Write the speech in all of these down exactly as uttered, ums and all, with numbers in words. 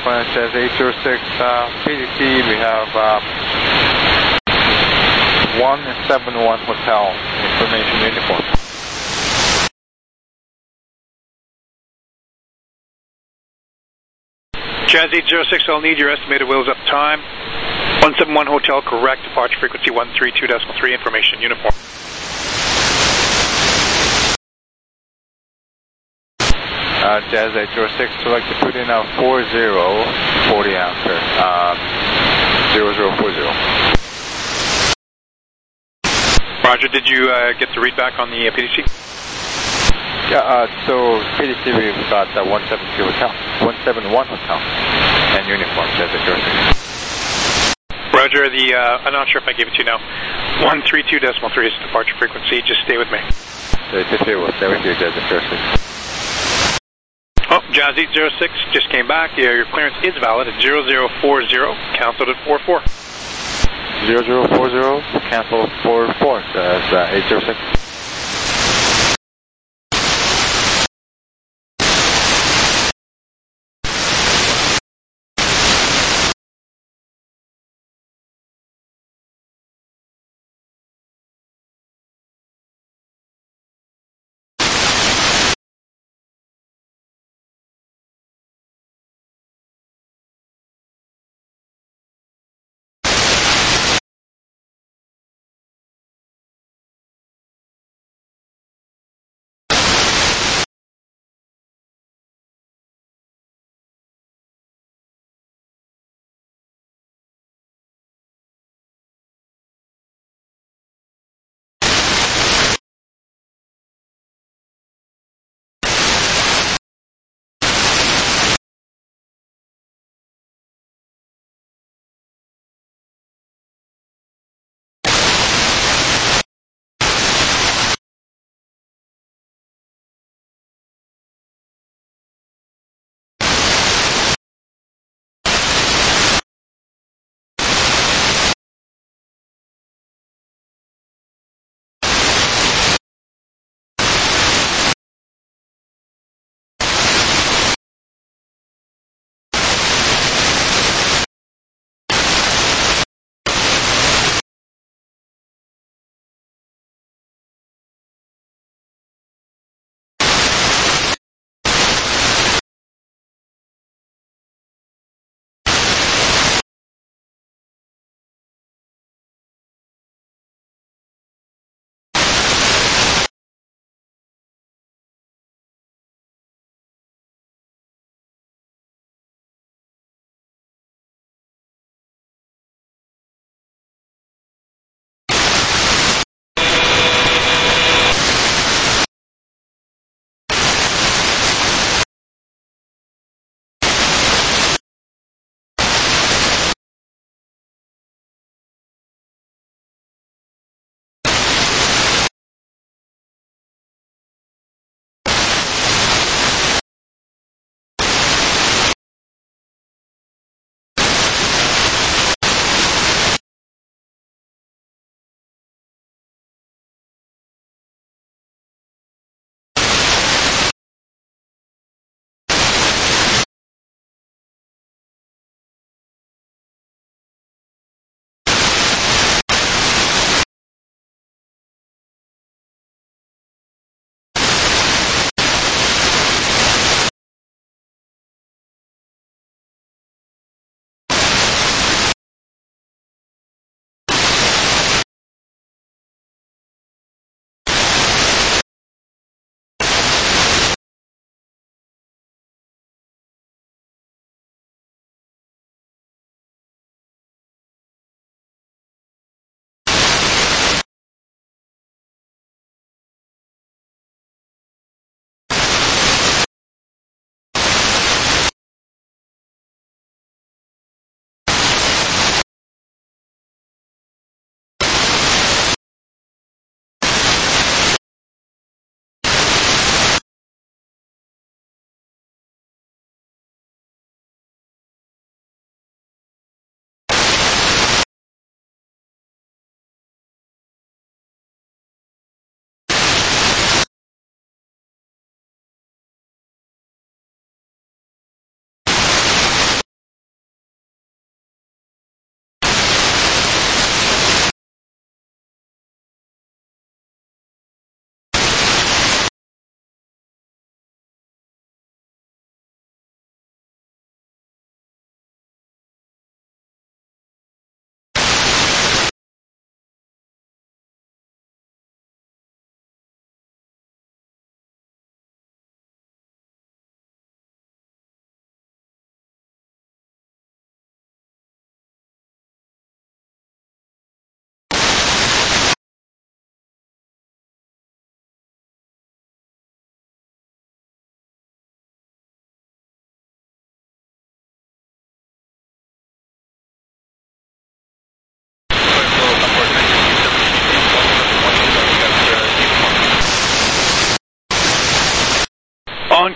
Uniform says eight zero six uh, P D C. We have uh, one seven one Hotel. Information uniform. Jazz eight zero six, I'll need your estimated wheels up time. one seven one Hotel, correct. Departure frequency one three two point three. Information uniform. Uh, Jazz eight zero six, select to put in a four zero forty ampere, um, zero zero four zero. Roger, did you uh, get the read back on the uh, P D C? Yeah, uh, so P D C we've got uh, one seven two Hotel, one seven one Hotel, and uniform, Jazz eight zero six. Roger, the, uh, I'm not sure if I gave it to you now. one three two point three is the departure frequency, just stay with me. So it's stay with, stay with you, Jazz eight zero six. Oh, Jazz eight zero six just came back. Yeah, your clearance is valid at zero zero four zero, canceled at four four. zero zero four zero, cancel four four, so that's uh, eight zero six.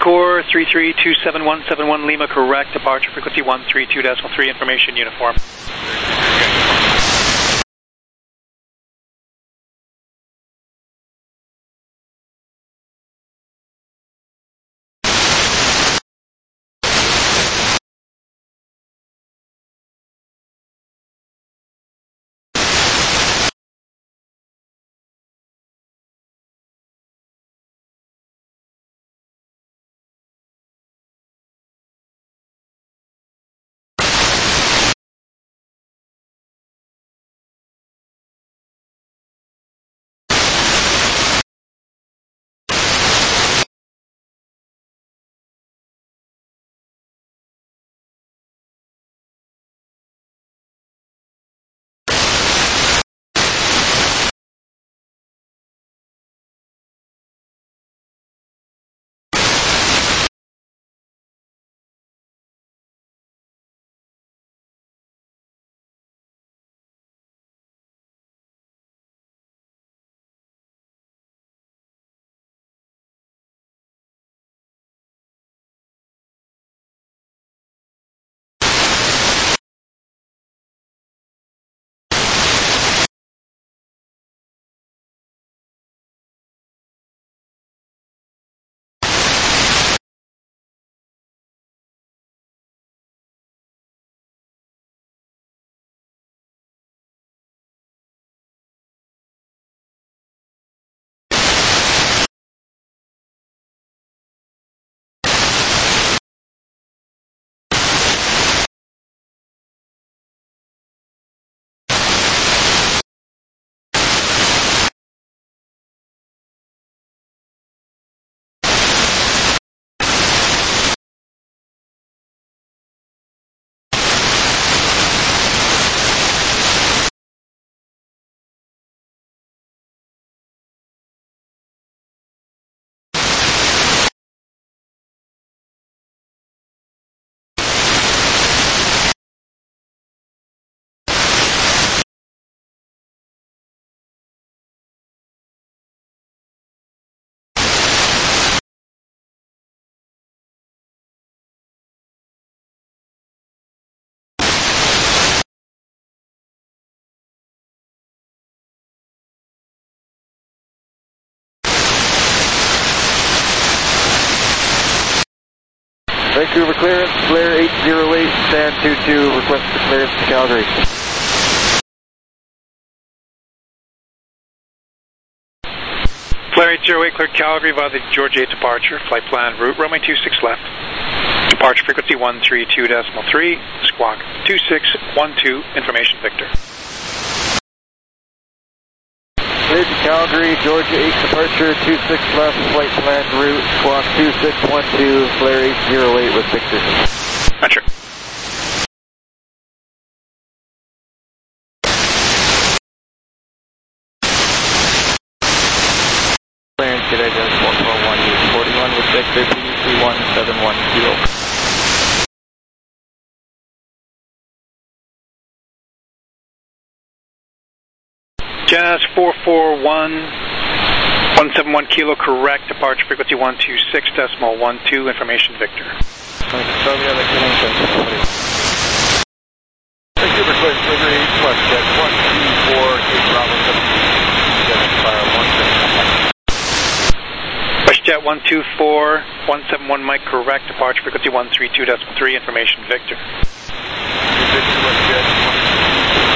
Core three three two seven one seven one Lima, correct, departure frequency one three two decimal three, information uniform. Vancouver clearance, Blair eight zero eight, stand two two, request for clearance to Calgary. Blair eight zero eight, cleared Calgary via the Georgia eight departure, flight plan route, runway two six left. Departure frequency one three two decimal three, squawk two six one two, information Victor. Cleared to Calgary, Georgia eight departure, two six left, flight plan route, squawk two six one two, Blair eight zero eight with Victor. Roger. Clearance, good idea, one four one, forty-one with Victor, P D C one seven one kilo. Jazz four four one, one seven one kilo, correct, departure frequency one two six decimal one two, information Victor. Vancouver cleared delivery, WestJet one two four, eight Bravo seven, fire one seven. WestJet one two four, one seven one Mike, correct, departure frequency one three two decimal three, information Victor. Victor, WestJet.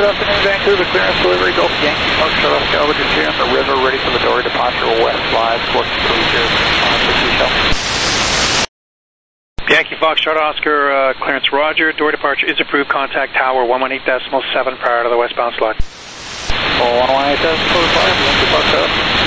Good afternoon, Vancouver. Clearance delivery, Golf Yankee, Fox Shuttle, Salvage here on the river, ready for the Dory departure, west live, squawk three zero six, Yankee Foxtrot Oscar, uh, clearance Roger. Door departure is approved. Contact tower one one eight decimal seven prior to the westbound slide. one one eight decimal five, Yankee Foxtrot.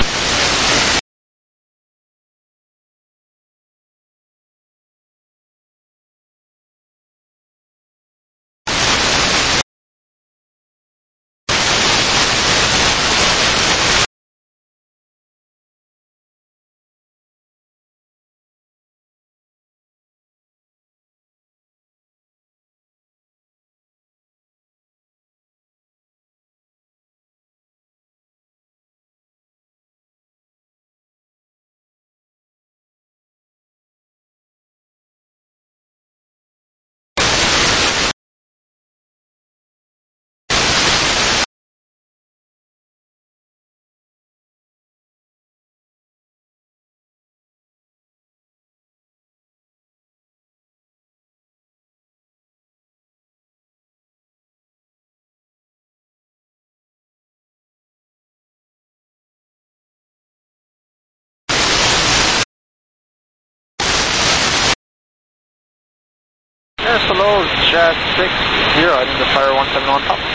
Yes, hello, Jazz six zero, identifier one seven one top.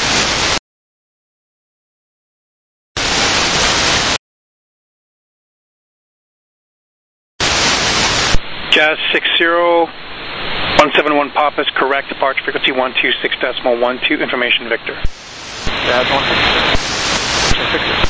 Jazz six zero, one seven one Pop is correct. Departure frequency one two six decimal one two. Information Victor. Jazz one six zero.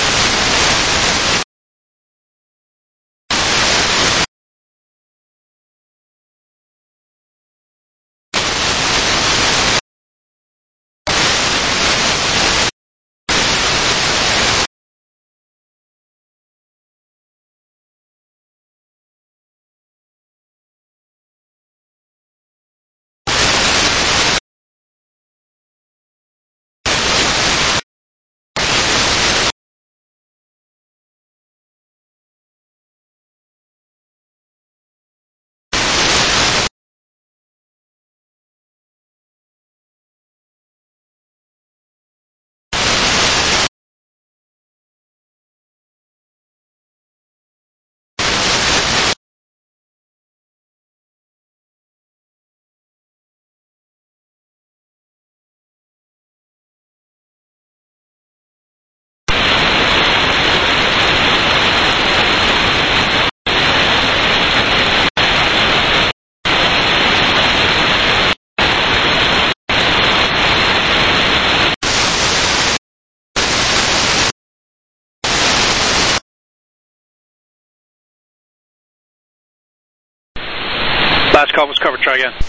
Last call was covered. Try again.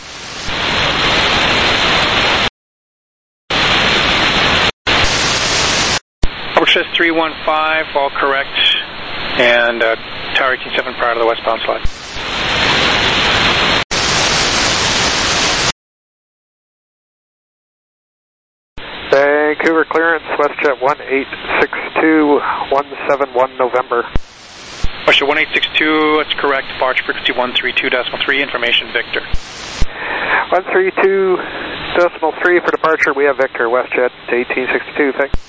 Coverage says three one five, all correct. And uh, tower eighteen seven prior to the westbound slide. Vancouver clearance, WestJet one eight six two, one seven one November. WestJet one eight six two, that's correct. Departure frequency one three two decimal three. Information Victor. one three two decimal three for departure. We have Victor, WestJet eighteen sixty-two. Thanks.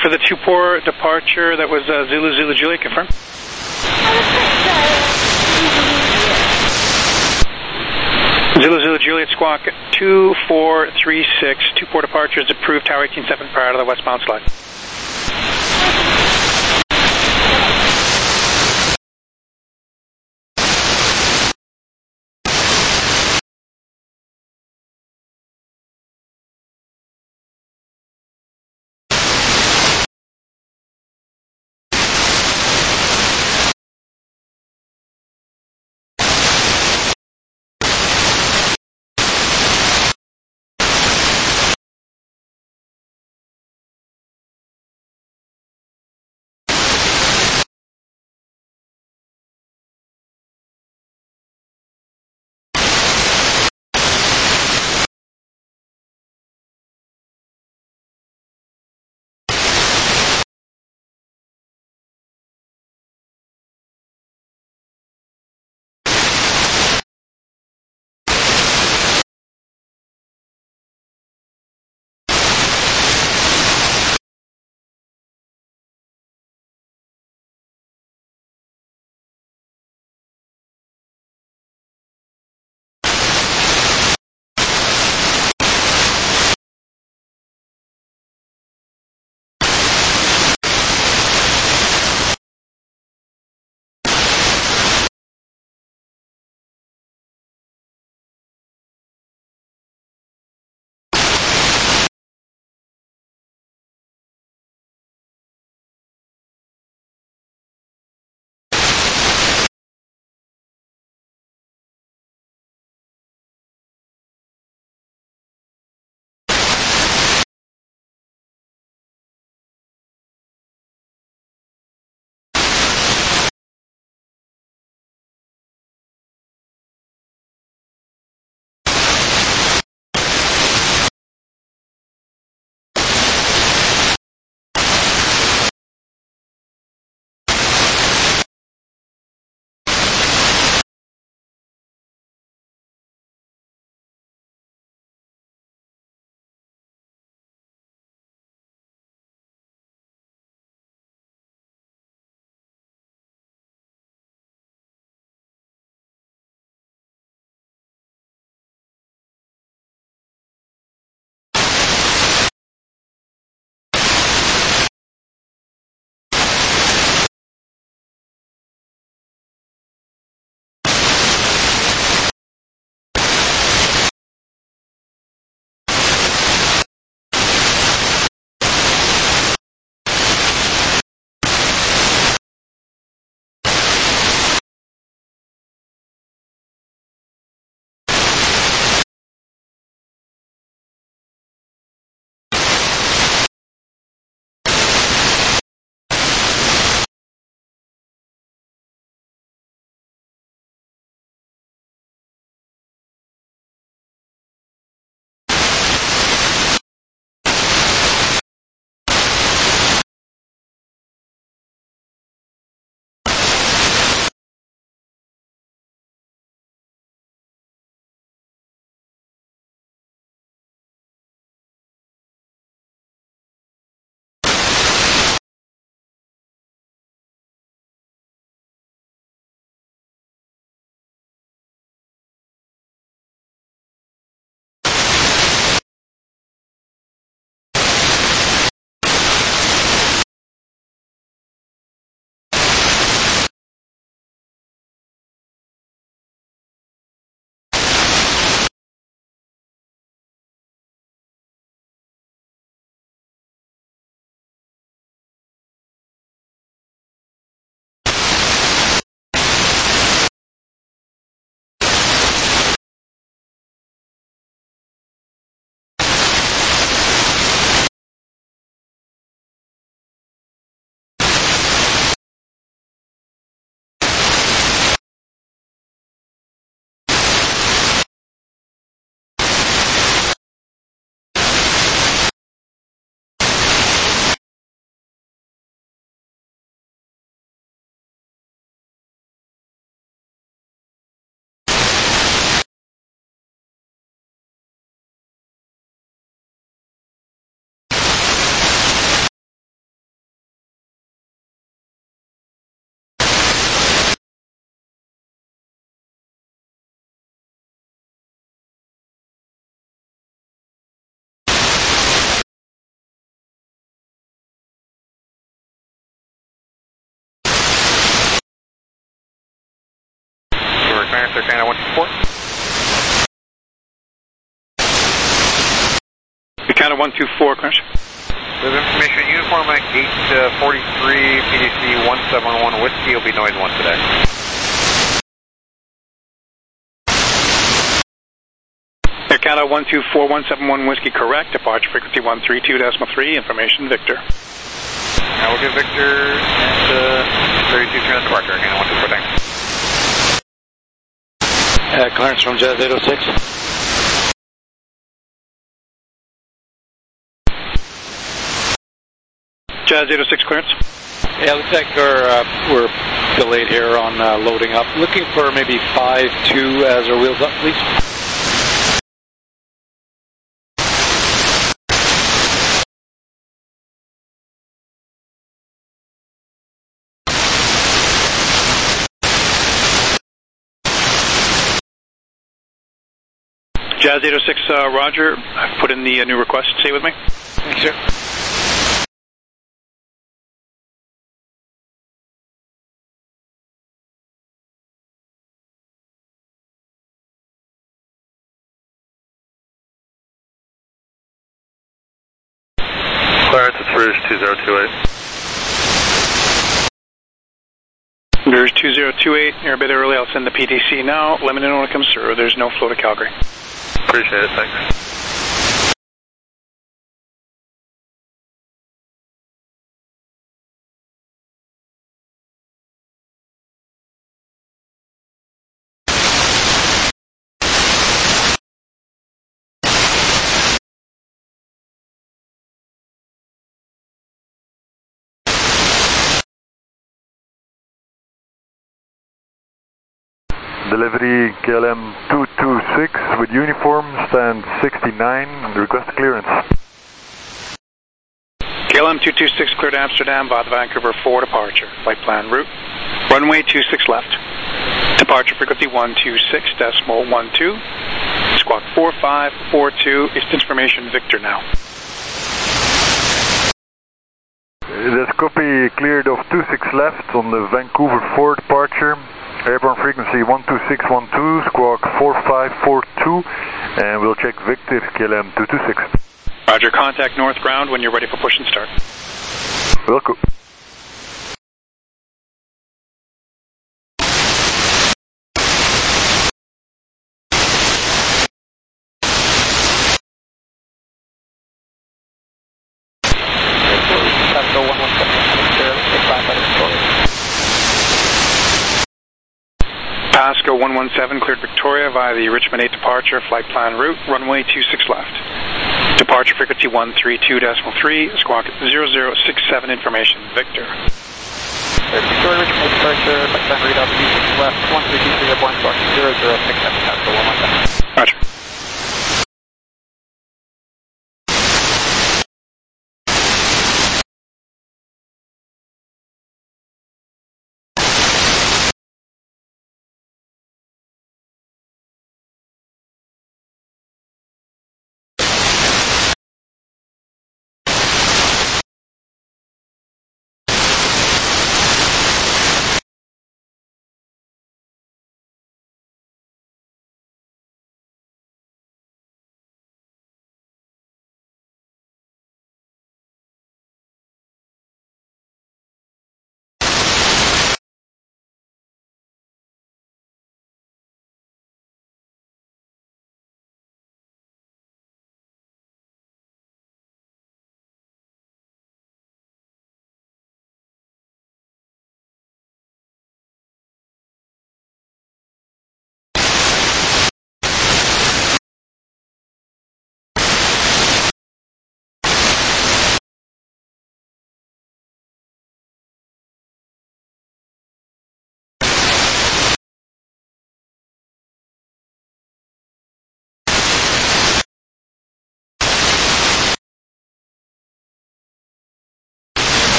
for the two four departure, that was uh, Zulu Zulu Juliet, confirm. Zulu Zulu Juliet, squawk two four three six, two four departure is approved, tower eighteen seven prior to the westbound slide. clearance, Air Canada one two four. Air Canada one two four, clearance. We have information, uniform Mike eight forty-three, P D C one seven one Whiskey will be noise one today. Air Canada one two four, one seven one Whiskey, correct. Departure frequency one three two decimal three, information Victor. I will give Victor and uh, thirty-two three on departure, Air Canada one two four, thanks. Uh, clearance from Jazz eight oh six. Jazz eight oh six clearance. Yeah, looks like we're, uh, we're delayed here on uh, loading up. Looking for maybe five two as our wheels up, please. Jazz eight oh six, uh, Roger. I've put in the uh, new request. Stay with me. Thanks, sir. Clearance, it's Rouge two zero two eight. Rouge two zero two eight, you're a bit early. I'll send the P D C now. Let me know when it comes through. There's no flow to Calgary. Appreciate it, thanks. Delivery K L M two two six with uniform, stand sixty-nine, request clearance. K L M two two six cleared Amsterdam, Bad Vancouver four departure. Flight plan route. Runway two six left. Departure frequency one two six decimal one two. Squawk four five four two. It's information Victor now. This copy cleared of two six left on the Vancouver four departure. Airborne frequency one two six one two, squawk four five four two, and we'll check Victor K L M two two six. Roger, contact North Ground when you're ready for push and start. Welcome. Pasco one one seven cleared Victoria via the Richmond eight departure, flight plan route, runway two six left. Departure frequency one three two decimal three, squawk zero zero six seven, information Victor. Victoria Richmond eight departure, flight plan readout two six left, one three two three, airborne squawk zero zero six seven, Pasco one one seven. Roger.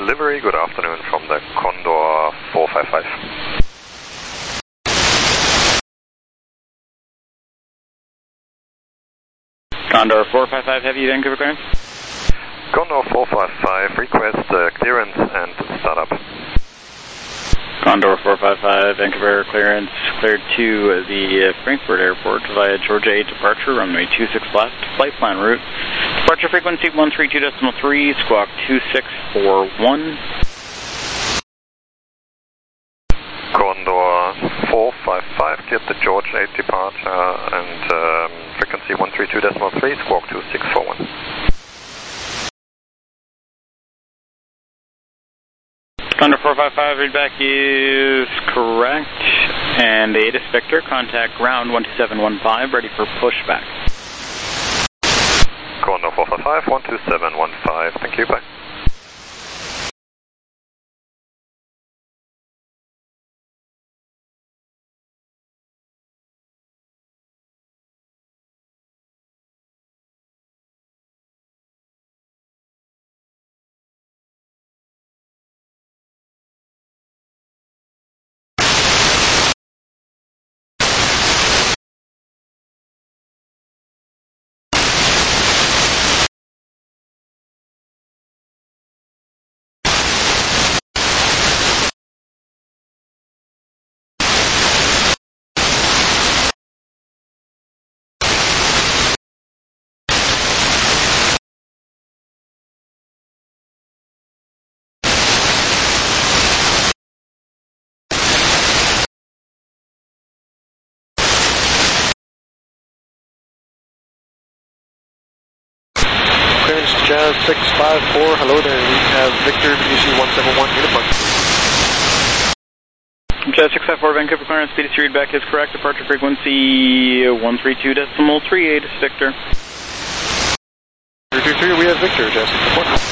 delivery, good afternoon from the Condor four five five. Condor four five five, heavy Vancouver clearance. Condor four five five, request uh, clearance and startup. Condor four five five, Vancouver clearance, cleared to the uh, Frankfurt Airport via Georgia eight departure, runway two six left, flight plan route. Departure frequency one three two point three, squawk two six four one. Condor four five five, get the Georgia eight departure and um, frequency one three two point three, squawk two six four one. Condor four five five, readback is correct, and A D I S Victor, contact ground one two seven one five, ready for pushback. Condor four five five, one two seven one five, thank you, bye. Jazz six five four, hello there, we have Victor W C one seven one, Unipart. Jazz six five four, Vancouver clearance, P D C readback is correct, departure frequency one three two point three, A D I S Victor. three two three, we have Victor, Jazz six five four.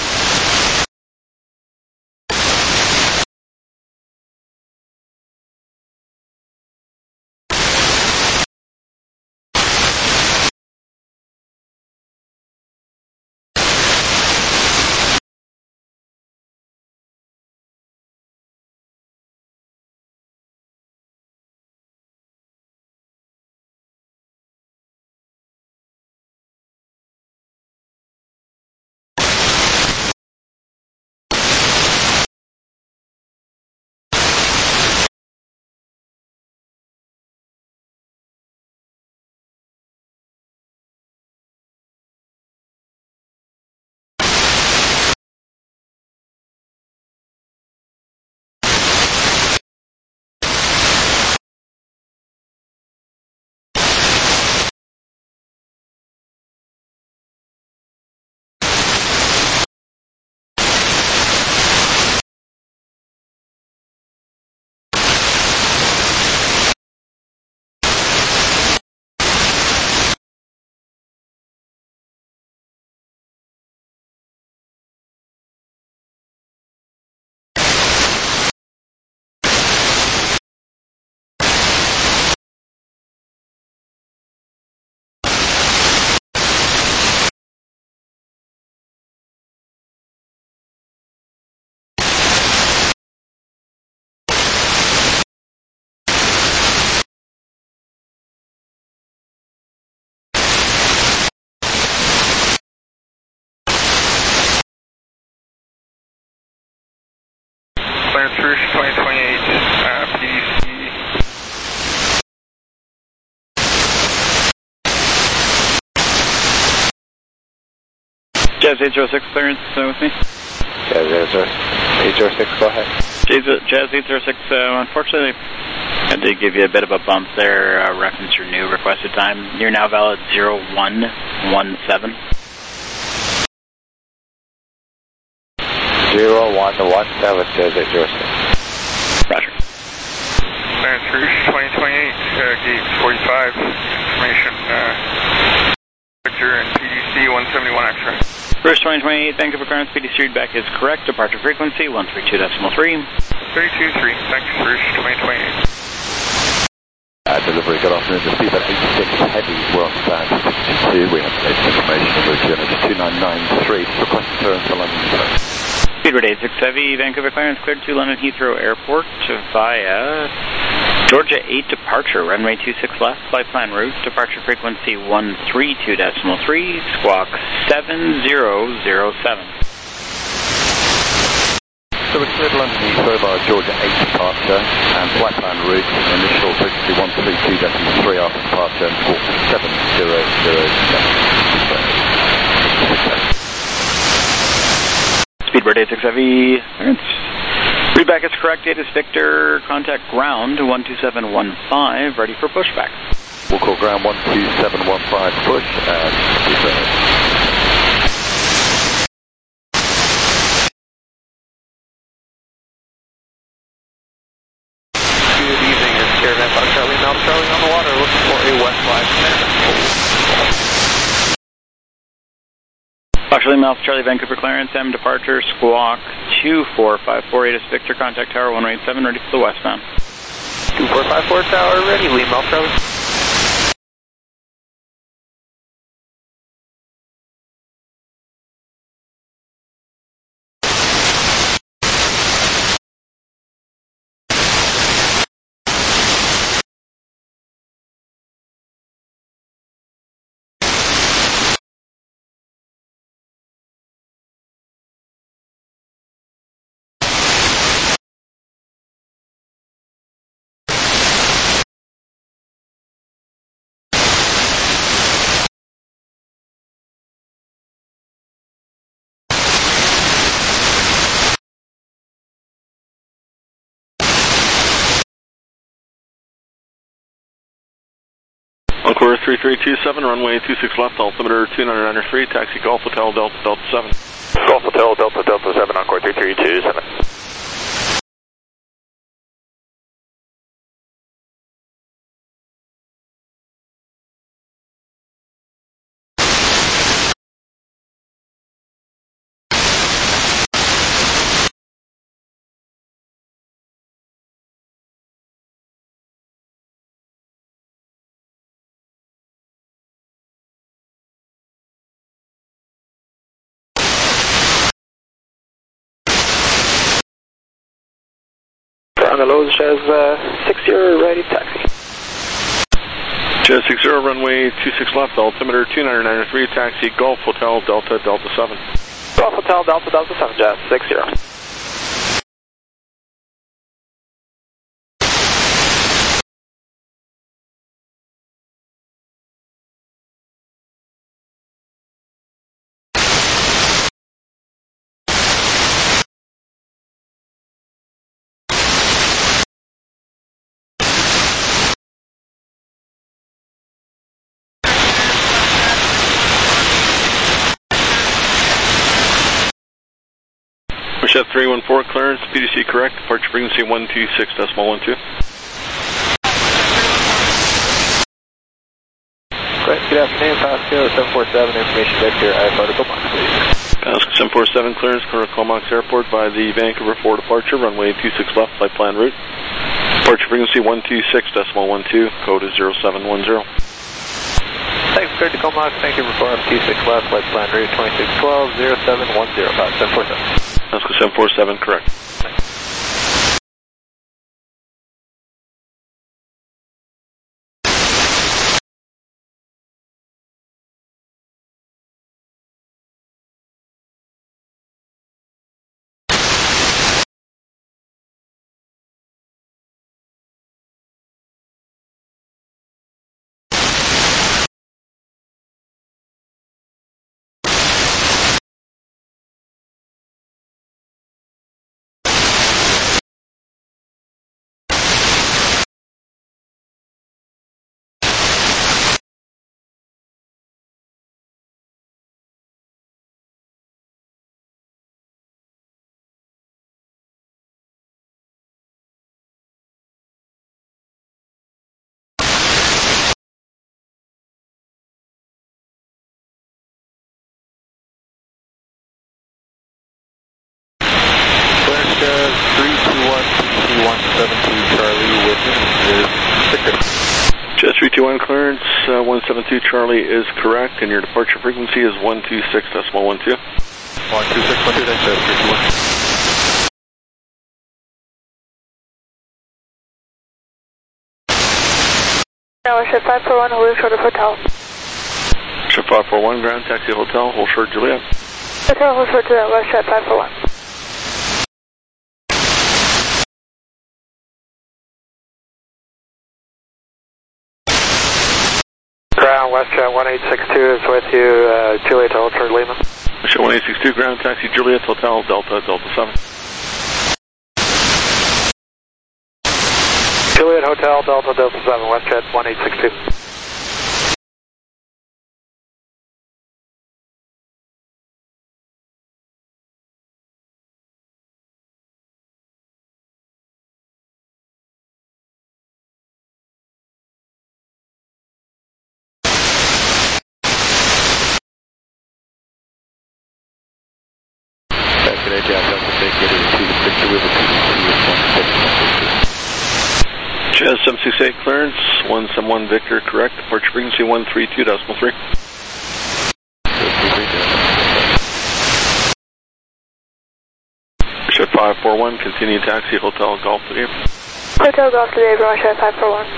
Clarence Rouge twenty twenty-eight, uh, P D C. Jazz eight zero six clearance, uh, with me. Jazz eight zero six, go ahead. Jazz eight zero six, uh, unfortunately, I did give you a bit of a bump there, uh, reference your new requested time. You're now valid zero one one seven. zero one one seven, Jazz eight zero six. Roger. Clarence Rouge twenty twenty-eight, uh, gate forty-five, information, uh, Victor and P D C one seventy-one X-ray. Rouge twenty twenty-eight, Vancouver clearance, P D C readback is correct, departure frequency one three two point three. thirty-two three, thanks, Rouge twenty twenty-eight. Uh, delivery, good afternoon, the Speedbird eighty-six Heavy, we're on stand fifty-two, we have information on the G N H two nine nine three, request return to London. P Speedbird eight six Heavy, Vancouver clearance cleared to London Heathrow Airport via Georgia eight departure, runway two six left, flight plan route, departure frequency one three two decimal three, squawk seven zero zero seven. So we're cleared London Heathrow via Georgia eight departure and flight plan route, initial frequency one three two decimal three after departure and squawk seven zero zero seven. Speedbird eight six Heavy, clearance. Readback is correct, date is Victor, contact ground one two seven one five, ready for pushback. We'll call ground one two seven one five push and return. Good evening, it's Caravan Fox Charlie, Mount Charlie on the water, looking for a West five. Actually, Mouth Charlie, Vancouver clearance, M departure, squawk two four five four eight is Victor, contact tower one eight seven, ready for the westbound. two four five four tower, ready, lead Mouth Charlie. Encore three three two seven, runway two six left, altimeter two nine nine three, taxi Golf Hotel Delta Delta seven. Golf Hotel Delta Delta seven, Encore three three two seven. On the lows, Chaz uh, six zero, ready, taxi. Chaz six zero, runway two six left, altimeter two nine nine three, taxi Golf Hotel Delta Delta seven. Golf Hotel Delta Delta seven, Jazz six zero. Chef three one four, clearance, P D C correct, departure frequency one two six decimal one two. Great, good afternoon, Pasco seven four seven, information Victor, I have article box, please. Pasco seven four seven, clearance, Comox Airport by the Vancouver four departure, runway two six left, flight plan route. Departure frequency one two six decimal one two, code is zero seven one zero. Thanks, cleared to Comox, thank you for two six left, flight plan route twenty-six twelve, zero seven one zero, five seven four seven. Pasco seven four seven, correct. three two one, P C one seven two, Charlie, within is Victor. Jet three two one, clearance, uh, one seven two Charlie is correct, and your departure frequency is one two six decimal one two. one two six one two, thanks, Jet three two one. Ground Westjet five four one, hold short of hotel. Ship five four one, ground taxi hotel, hold short Juliet. Hotel, hold short Juliet, Westjet five four one. Ground Westjet one eight six two is with you, uh, Juliet hold short Lima. Westjet one eight six two, ground taxi Juliet hotel, Delta, Delta seven. Juliet Hotel, Delta, Delta seven, Westjet one eight six two. Today, Jack Delta, take it to the picture with a P D C with one six. Jazz seven six eight clearance, one seven one Victor, correct. Departure frequency one three two decimal three. Ship five four one, continue taxi, Hotel Golf today. Hotel Golf today, Westjet five four one.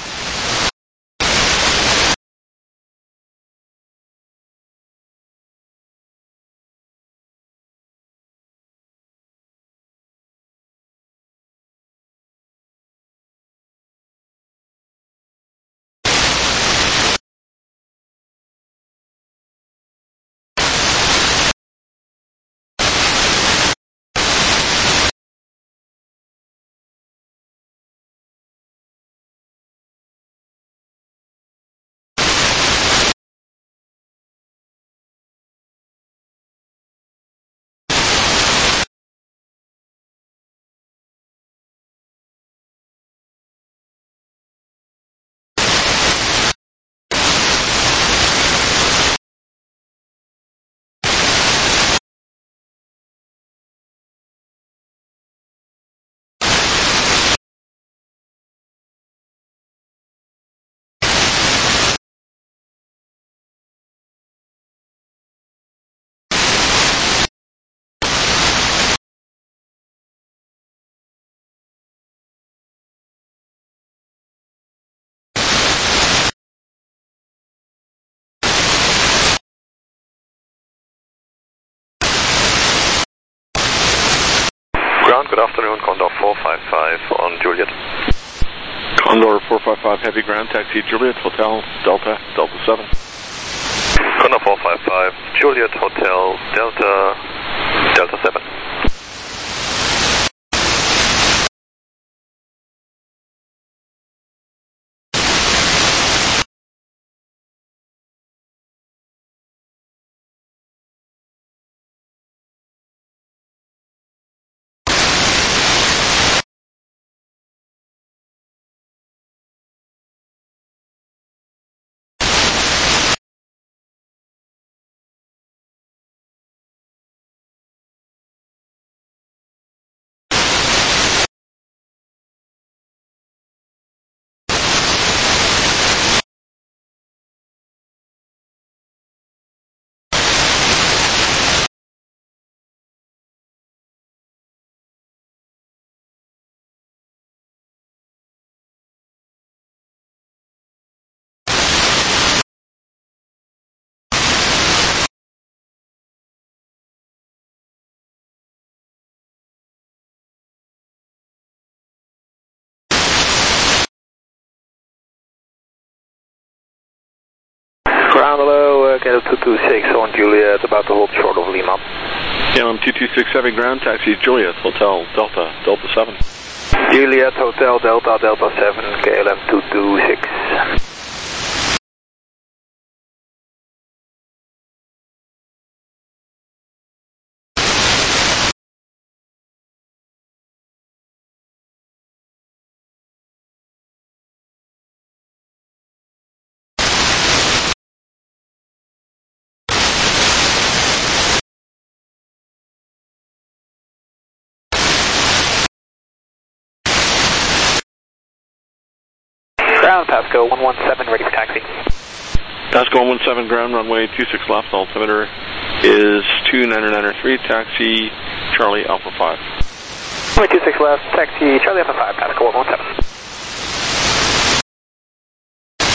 Ground, good afternoon, Condor four five five on Juliet. Condor four five five, heavy ground taxi Juliet, Hotel Delta, Delta seven. Condor four five five, Juliet Hotel Delta, Delta seven. Ground hello, uh, Gale two two six on Juliet, about to hold short of Lima. K L M two two six, heavy ground taxi Juliet, Hotel Delta, Delta seven. Juliet Hotel Delta, Delta seven, K L M two two six. Ground, Pasco one one seven, ready for taxi. Pasco one one seven, ground, runway two six left, altimeter is two nine nine three, taxi Charlie Alpha five. Runway two six left, taxi Charlie Alpha five, Pasco one one seven.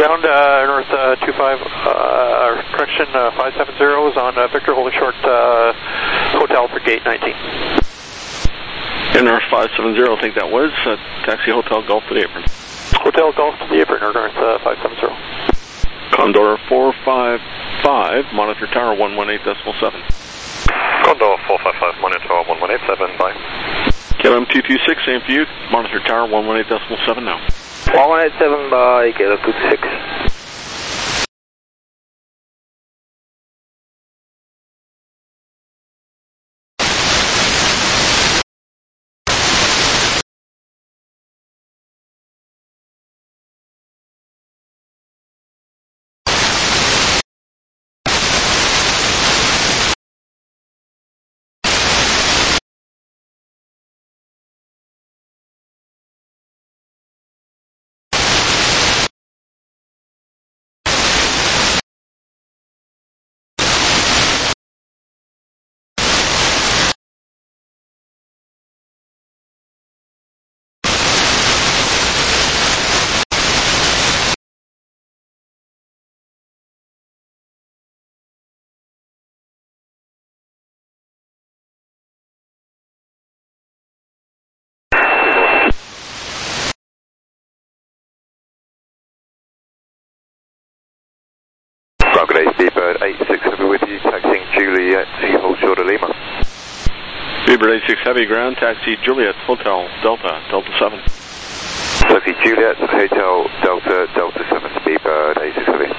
Ground uh, North uh, two five, uh, correction uh, five seven zero is on uh, Victor holding short uh, hotel for gate nineteen. N R five seven zero, I think that was, uh, taxi Hotel Golf to the apron. Hotel Golf to the apron, North uh, five seven zero. Condor four five five, monitor tower one one eight decimal seven. Condor four five five, monitor one one eight seven, bye. K L M two two six, same for you, monitor tower one one eight decimal seven now. one one eight seven by K L M two two six. Speedbird eight six Heavy with you, taxiing Juliet, hold short of Lima. Speedbird eight six Heavy, ground taxi Juliet, Hotel Delta, Delta seven. Taxi Juliet, Hotel Delta, Delta seven, Speedbird eight six Heavy.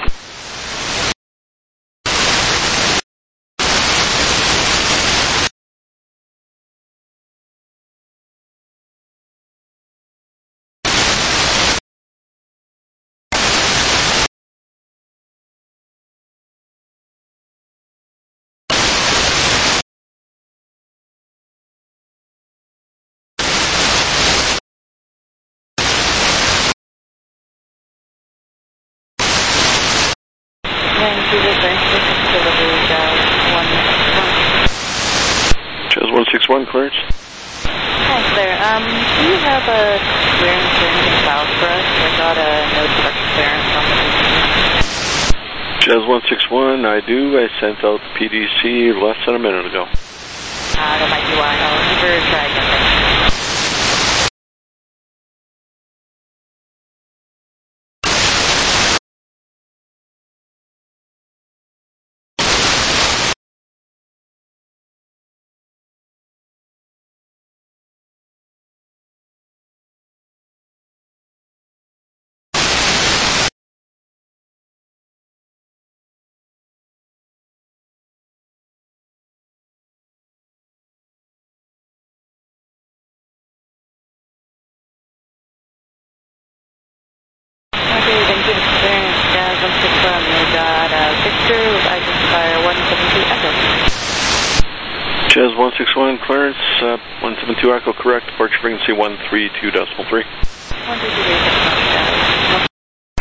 Chaz one six one, clearance. Hi, Claire. Um, do you have a clearance or anything filed for us? I got a no departure clearance on the P D C. Chaz one six one, I do. I sent out the P D C less than a minute ago. Ah, uh, that might be why. I'll give her a try again. Chaz one six one, clearance, uh, one seven two Echo, correct, departure frequency one three two decimal three. one three two decimal three.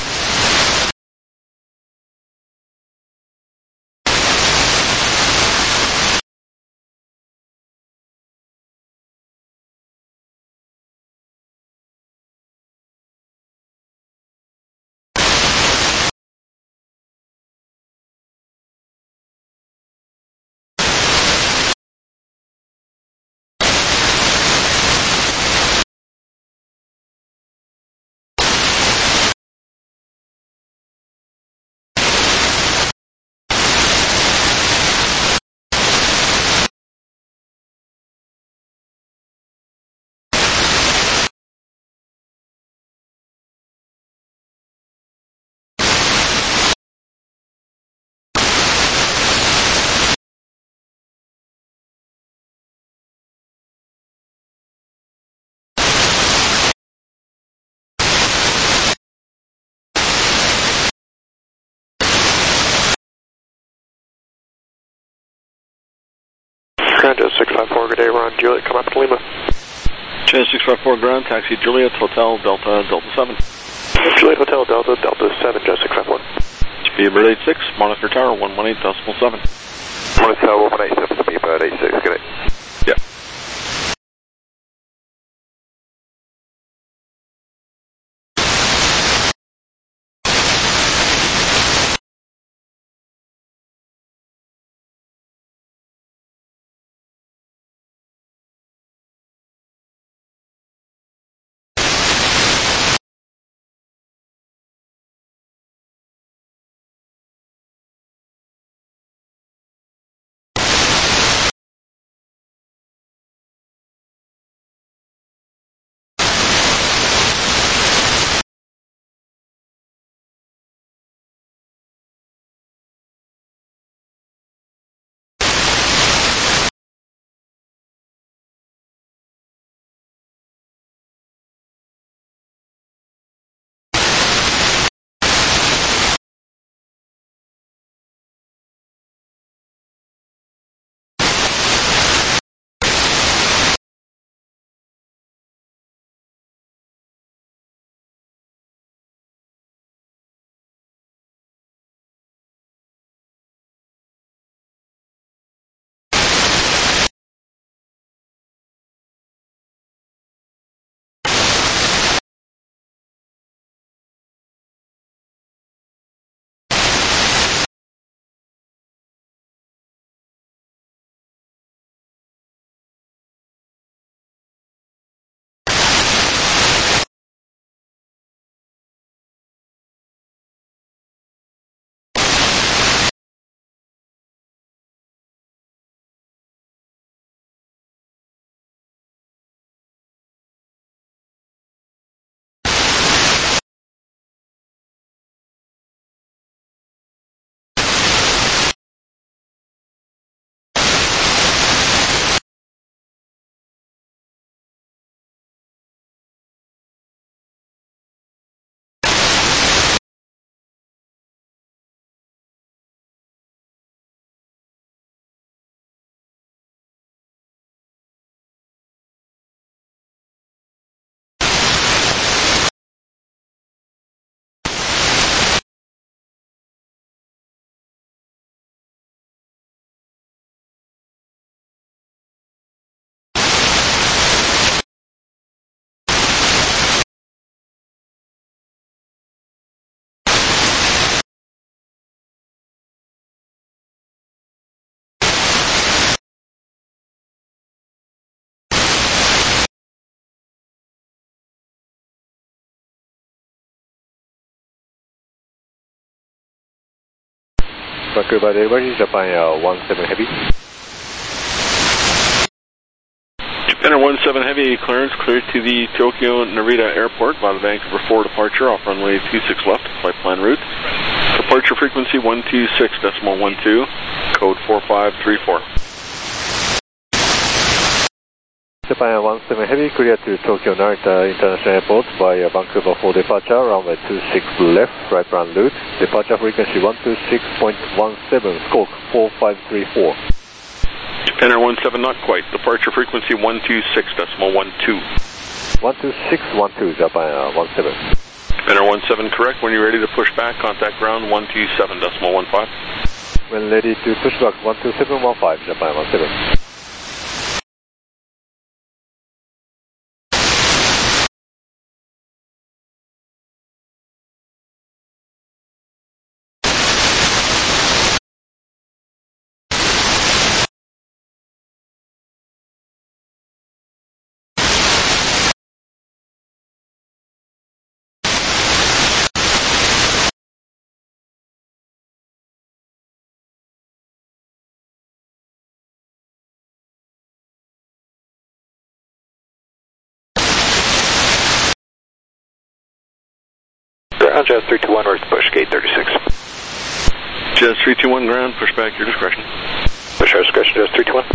Chaz six five four, good day, we're on Juliet, come up to Lima. Chaz six five four, ground, taxi Juliet, Hotel Delta, Delta seven. Juliet Hotel Delta, Delta seven, Chaz six five four. Speedbird eight six, monitor tower one one eight decimal seven. Monitor tower one one eight seven, Speedbird eight six, good day. Yeah. Vancouver Delivery, Japan Air one seven Heavy. Japan Air one seven Heavy, clearance cleared to the Tokyo Narita Airport by the Vancouver four departure off runway two six left, flight plan route. Departure frequency one two six decimal one two, code four five three four. Japan Air one seven Heavy, clear to Tokyo Narita International Airport by Vancouver four departure, runway two six left, right plan route. Departure frequency one two six point one seven, squawk four five three four. Japan Air one seven, not quite. Departure frequency one two six decimal one two. one two six one two, Japan Air one seven. Japan Air one seven, correct. When you're ready to push back, contact ground one two seven decimal one five. When ready to push back, one two seven one five, Japan one seven. Ground Jazz three two one, where's the push, gate thirty-six. Jazz three two one, ground, push back, your discretion. Push our discretion, Jazz three two one.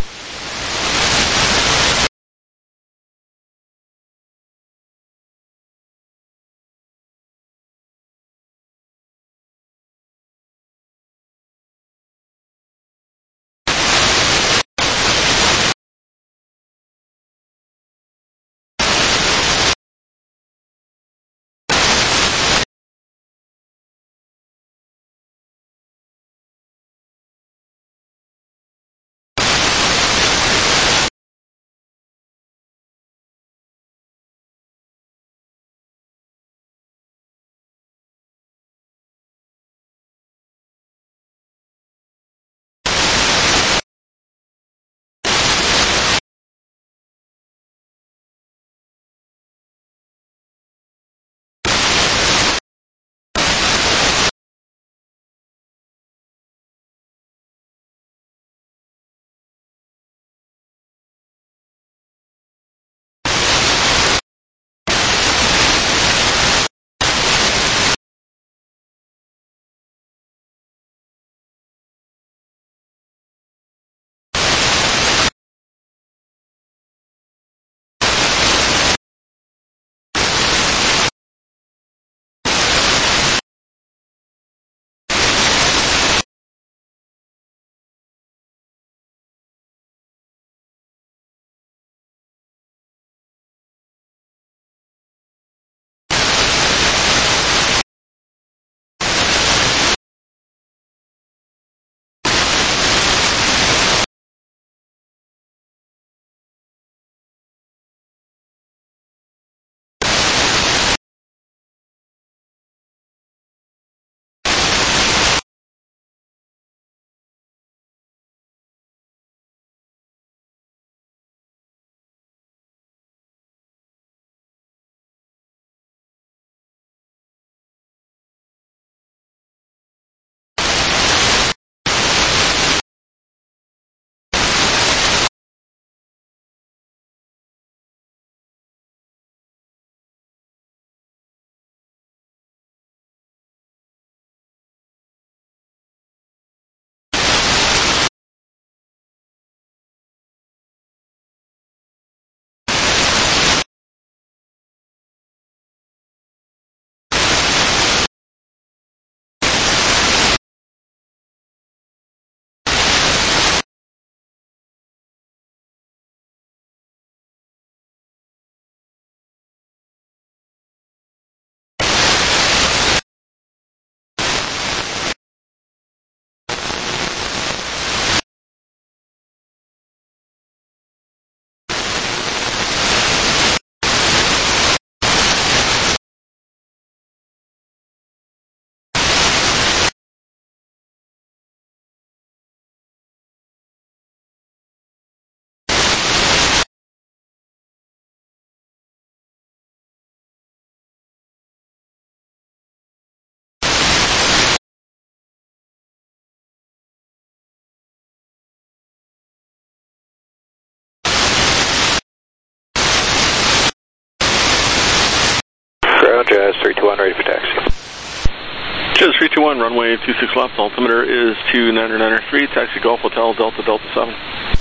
ground, Jazz three two one, ready for taxi. Jazz three two one, runway two six left, altimeter is two nine nine three, taxi Golf Hotel, Delta Delta seven.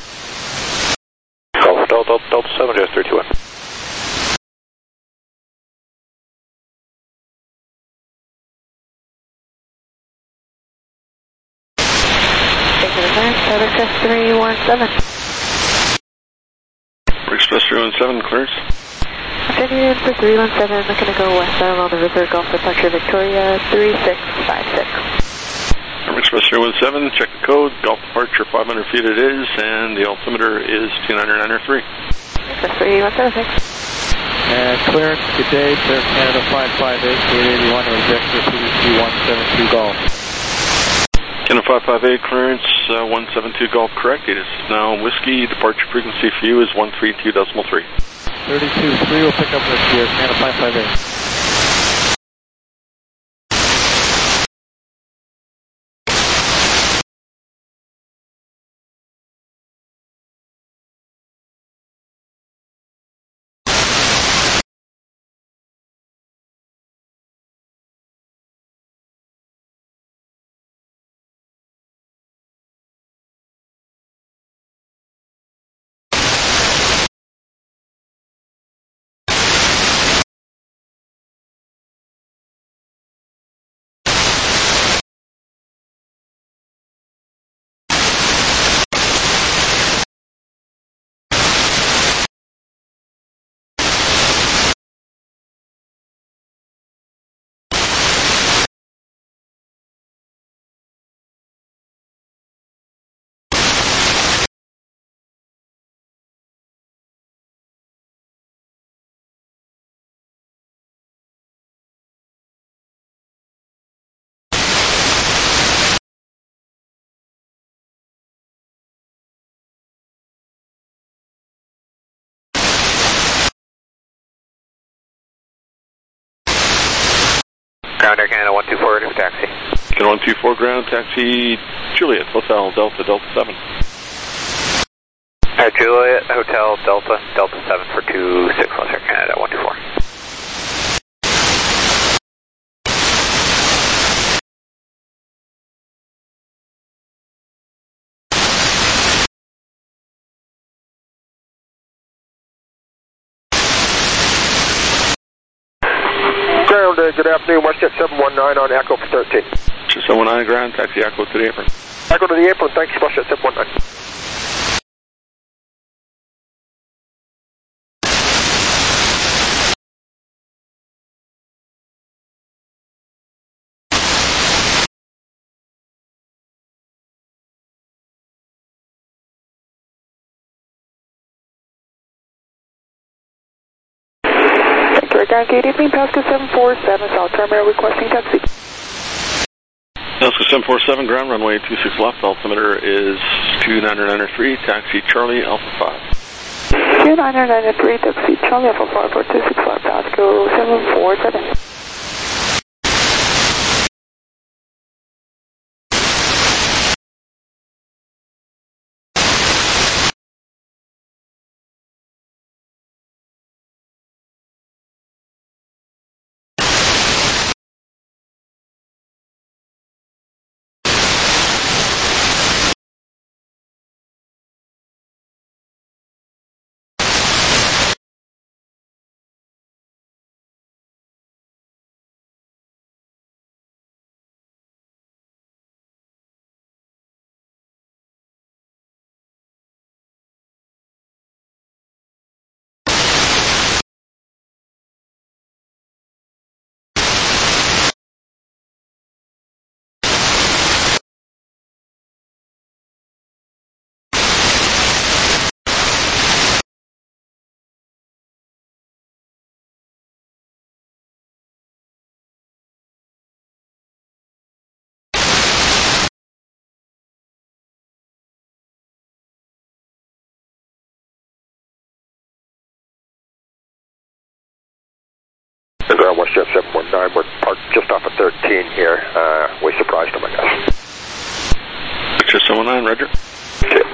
Golf Hotel, Delta Delta seven, Jazz three two one. Thank you, Clearance, Express three one seven. Express three one seven, clearance. Afternoon for three one seven, looking to go westbound on the river, Golf Departure Victoria three six five six. Express three one seven, check the code, Golf Departure five hundred feet it is, and the altimeter is two nine nine three. Express three one seven, thanks. And clearance, good day, Clear Canada five five eight, eight eighty-one, Vector P D C one seven two Golf. Canada five five eight, clearance uh, one seven two Golf, correct. It is now Whiskey, departure frequency for you is one three two point three. thirty-two three will pick up with here, Canada five five eight. Ground Air Canada one two four, ready for taxi. Canada one two four, ground, taxi Juliet, Hotel, Delta, Delta seven. Uh, Juliet, Hotel, Delta, Delta seven for two six, Air Canada one two four. Ground, uh, good afternoon, WestJet seven one nine on Echo for thirteen. seven one nine, ground, taxi Echo to the apron. Echo to the apron, thanks, WestJet seven one nine. Good evening, Pasco seven four seven, South Terminal, requesting taxi. Pasco seven four seven, ground, runway two six left, altimeter is two nine nine three, taxi Charlie Alpha five. two nine nine three, taxi Charlie Alpha five for two six five, Pasco seven four seven. Ground WestJet seven one nine, we're parked just off of thirteen here. Uh, we surprised them, I guess. WestJet seven one nine, roger. Okay.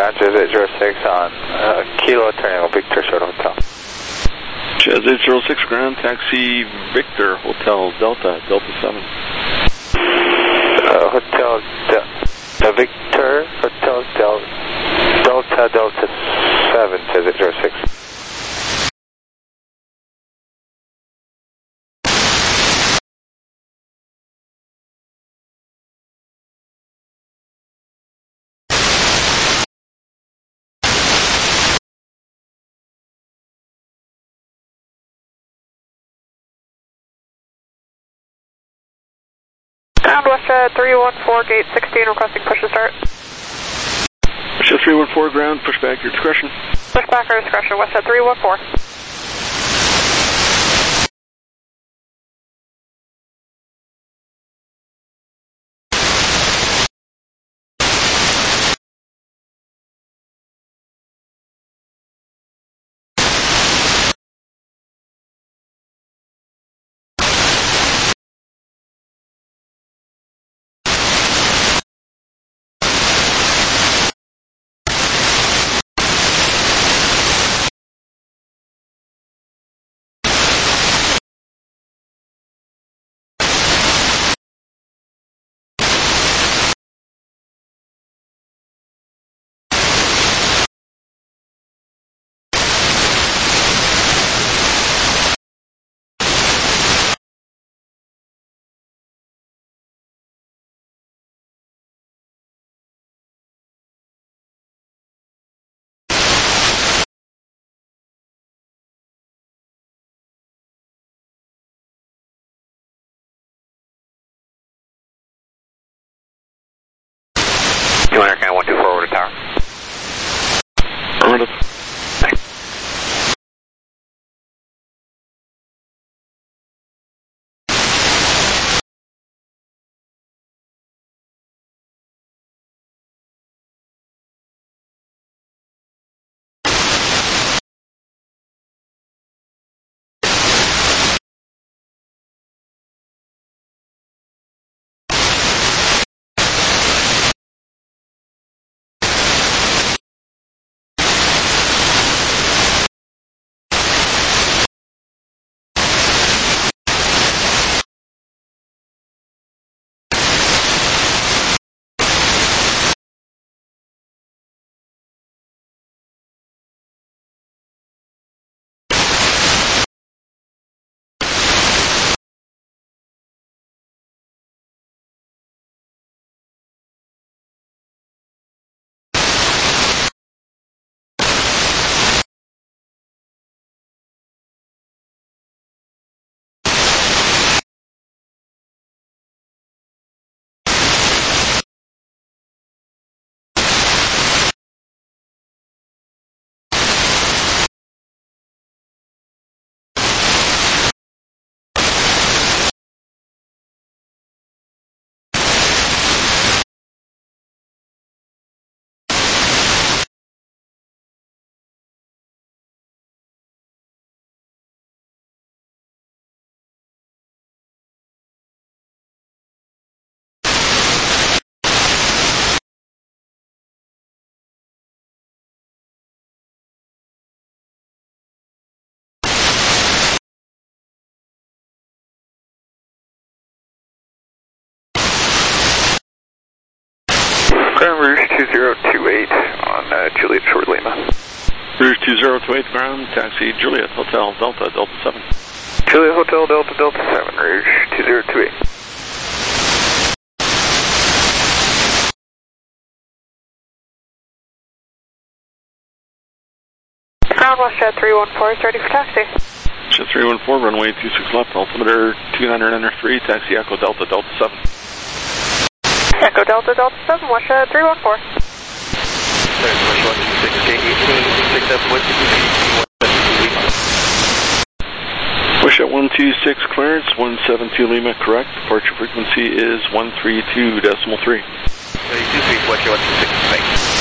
ground, Jazz eight zero six on uh, Kilo Triangle Victor Short Hotel. Jazz eight zero six ground, taxi Victor Hotel Delta, Delta seven. Uh, Hotel Del Victor Hotel Del Delta Delta seven, Jazz eight zero six. Ground WestJet three one four, gate sixteen, requesting push to start. WestJet three one four ground, push back your discretion. Push back our discretion, WestJet three one four. You want to one two four over to tower? Affirmative. Ground Rouge two zero two eight on uh, Juliet Short Lima. Rouge two zero two eight ground, taxi Juliet Hotel Delta, Delta seven. Juliet Hotel Delta Delta seven, Rouge two zero two eight. Ground WestJet three one four is ready for taxi. WestJet three one four, runway two six left, altimeter two nine nine three, taxi Echo Delta Delta seven. Echo Delta Delta seven, WestJet three one four. WestJet one two six clearance, one seven two Lima correct, departure frequency is one three two decimal three. two three, WestJet one two six, thanks.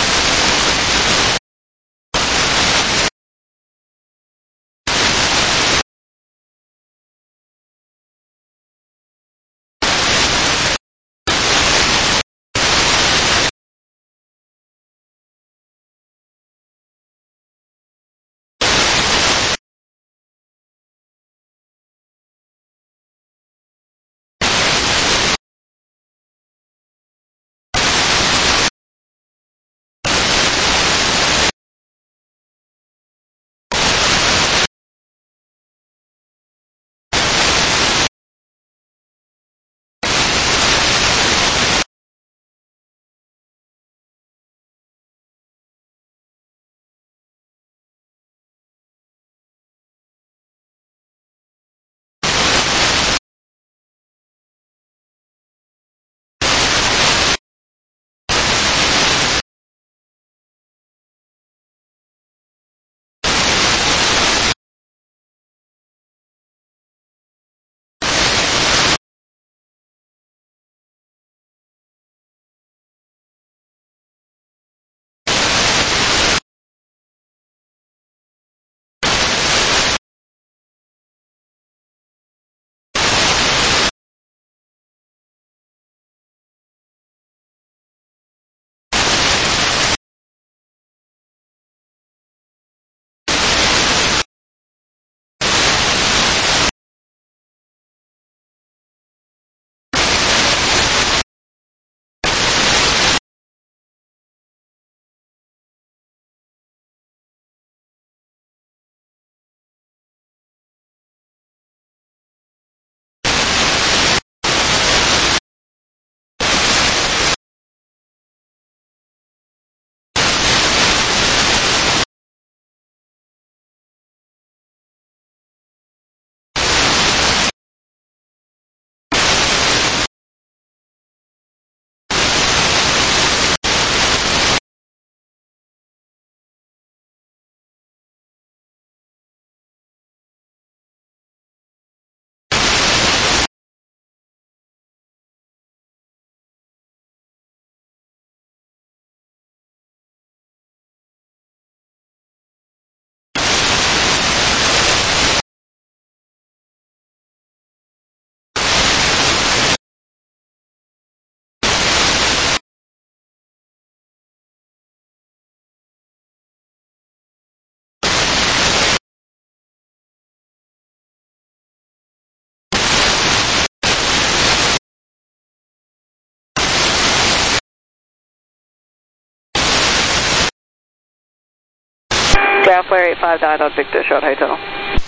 Ground Flare eight five nine on Victor, short hotel.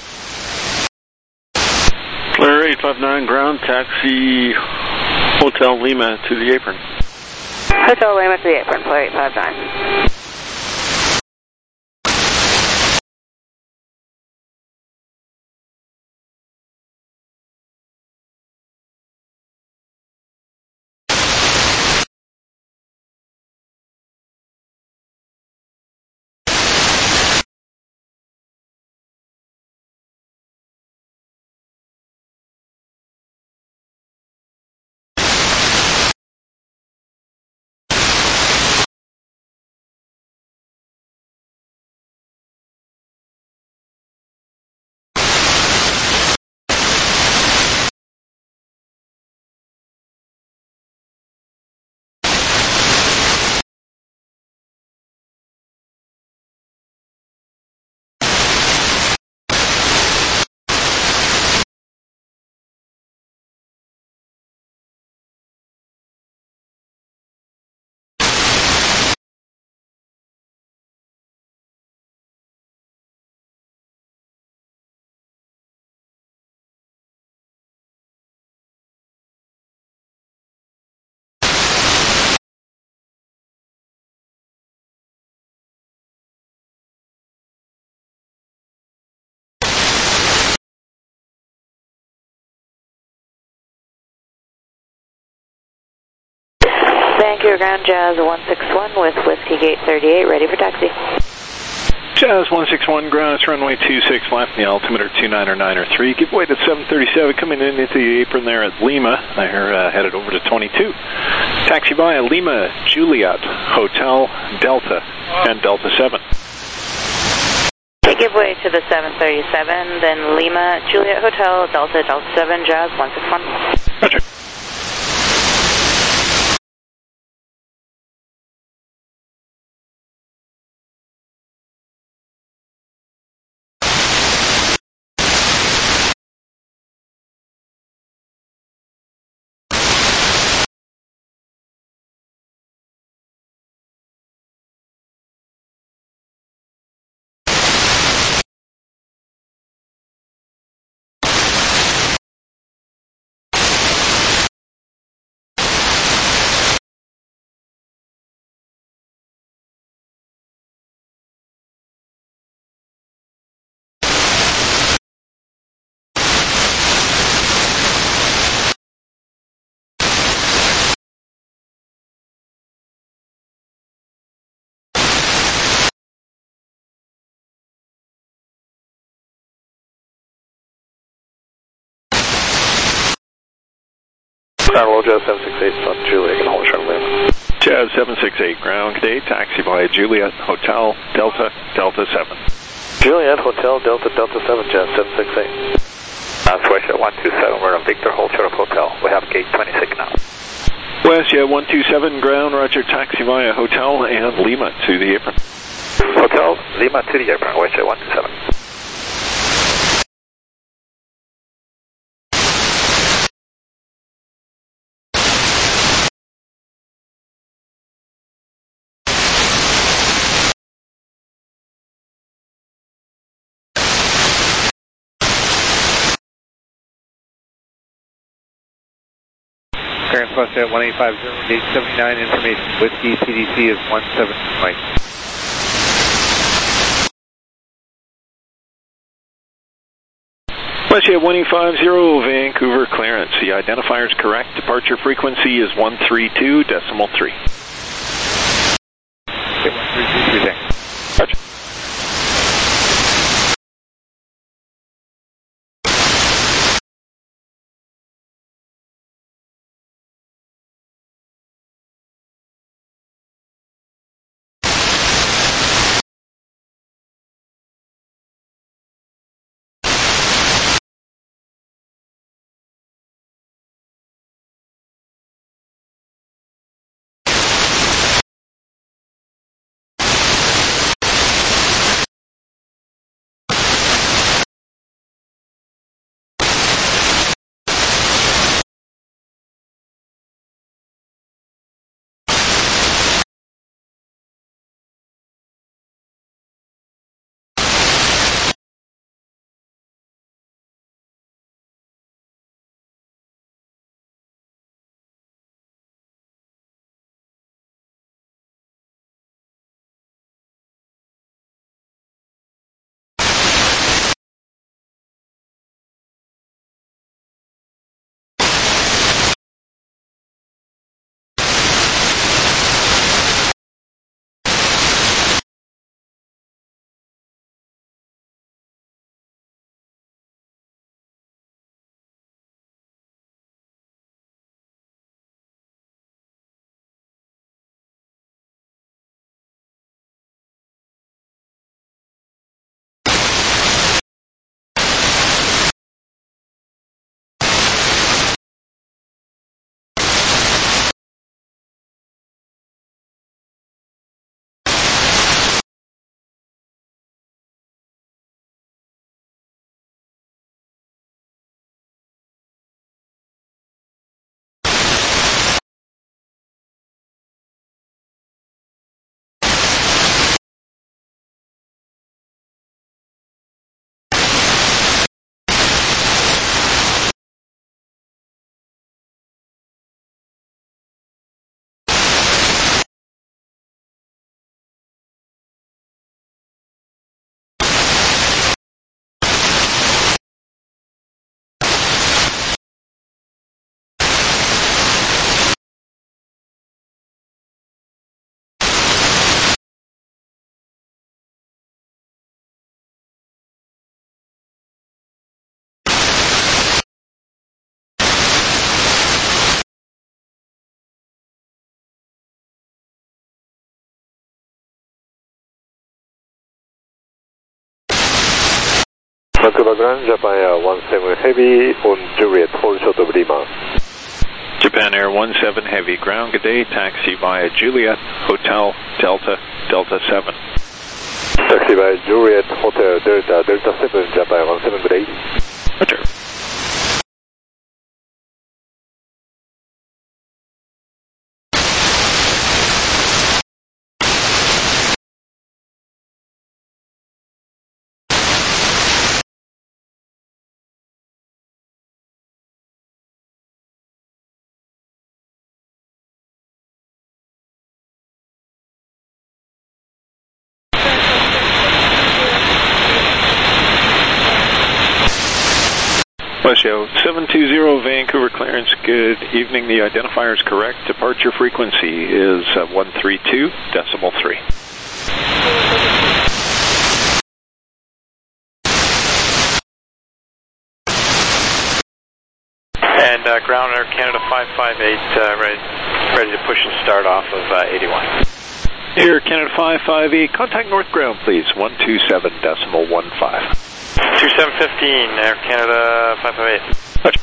Flare eight five nine, ground, taxi, Hotel Lima to the apron. Hotel Lima to the apron, Flare eight five nine. Vancouver Ground, Jazz one six one with Whiskey Gate thirty-eight, ready for taxi. Jazz one six one, ground, it's runway two six left, the altimeter two niner niner three. Give way to seven thirty-seven, coming in into the apron there at Lima. They're uh, headed over to twenty-two. Taxi via Lima, Juliet, Hotel, Delta, and Delta seven. Okay, give way to the seven thirty-seven, then Lima, Juliet Hotel, Delta, Delta seven, Jazz one six one. Roger. Hello, Jazz seven six eight, on Juliet, and hold short Lima. Jazz seven six eight, ground, today, taxi via Juliet, Hotel, Delta, Delta seven. Juliet, Hotel, Delta, Delta seven, Jazz seven six eight. Uh, Westjet one two seven, we're on Victor, hold short Hotel. We have gate twenty-six now. Westjet one two seven, ground, roger, taxi via Hotel and Lima to the apron. Hotel, Lima to the apron, Westjet one two seven. Clearance Westjet one eight five zero, gate seventy-nine, information. Whiskey P D C is one seven Mike. Westjet one eight five zero, Vancouver clearance. The identifier is correct. Departure frequency is one three two decimal three. Okay, one three two three, thanks. Roger. Vancouver Ground, Japan Air one seven Heavy on Juliet, hold short of Lima. Japan Air one seven Heavy, ground, good day, taxi via Juliet, Hotel, Delta, Delta seven. Taxi via Juliet, Hotel, Delta, Delta seven, Japan Air one seven, good day. Roger. Show seven two zero Vancouver clearance, good evening. The identifier is correct. Departure frequency is uh, one three two decimal three. And uh, ground Air Canada five five eight, uh, ready, ready to push and start off of uh, eighty-one. Air Canada five five eight, contact North Ground, please, one two seven decimal one five. two seven fifteen, Air Canada five five eight. Roger.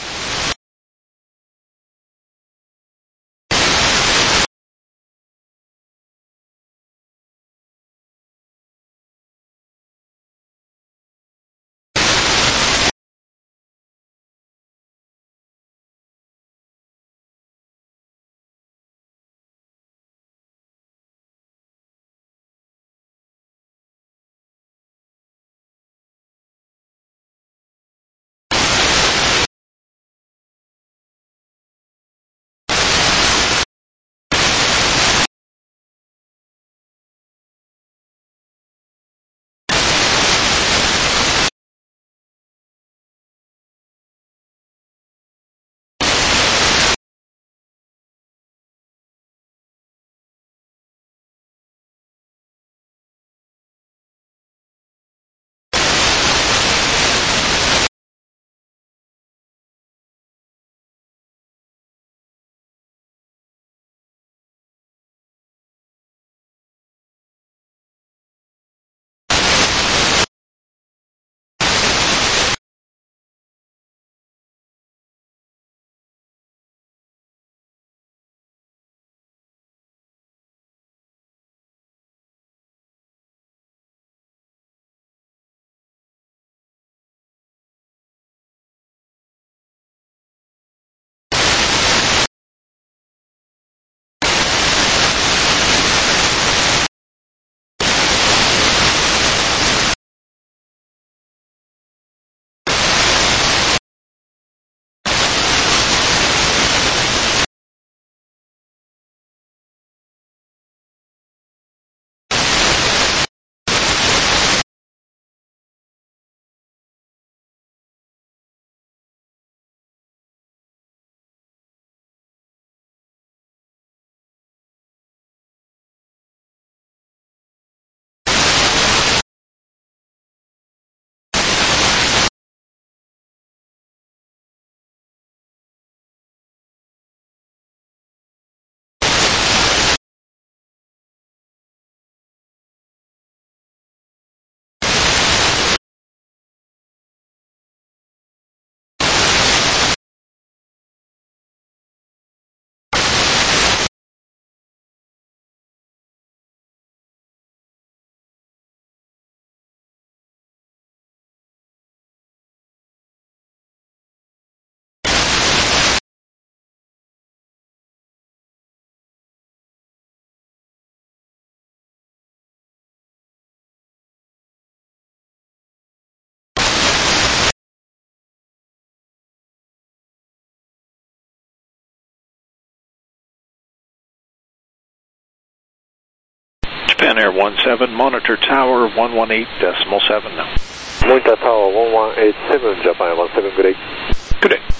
Japan Air one seven, monitor tower one one eight decimal seven now. Monitor tower one one eight seven, Japan one seven, good day. Good day.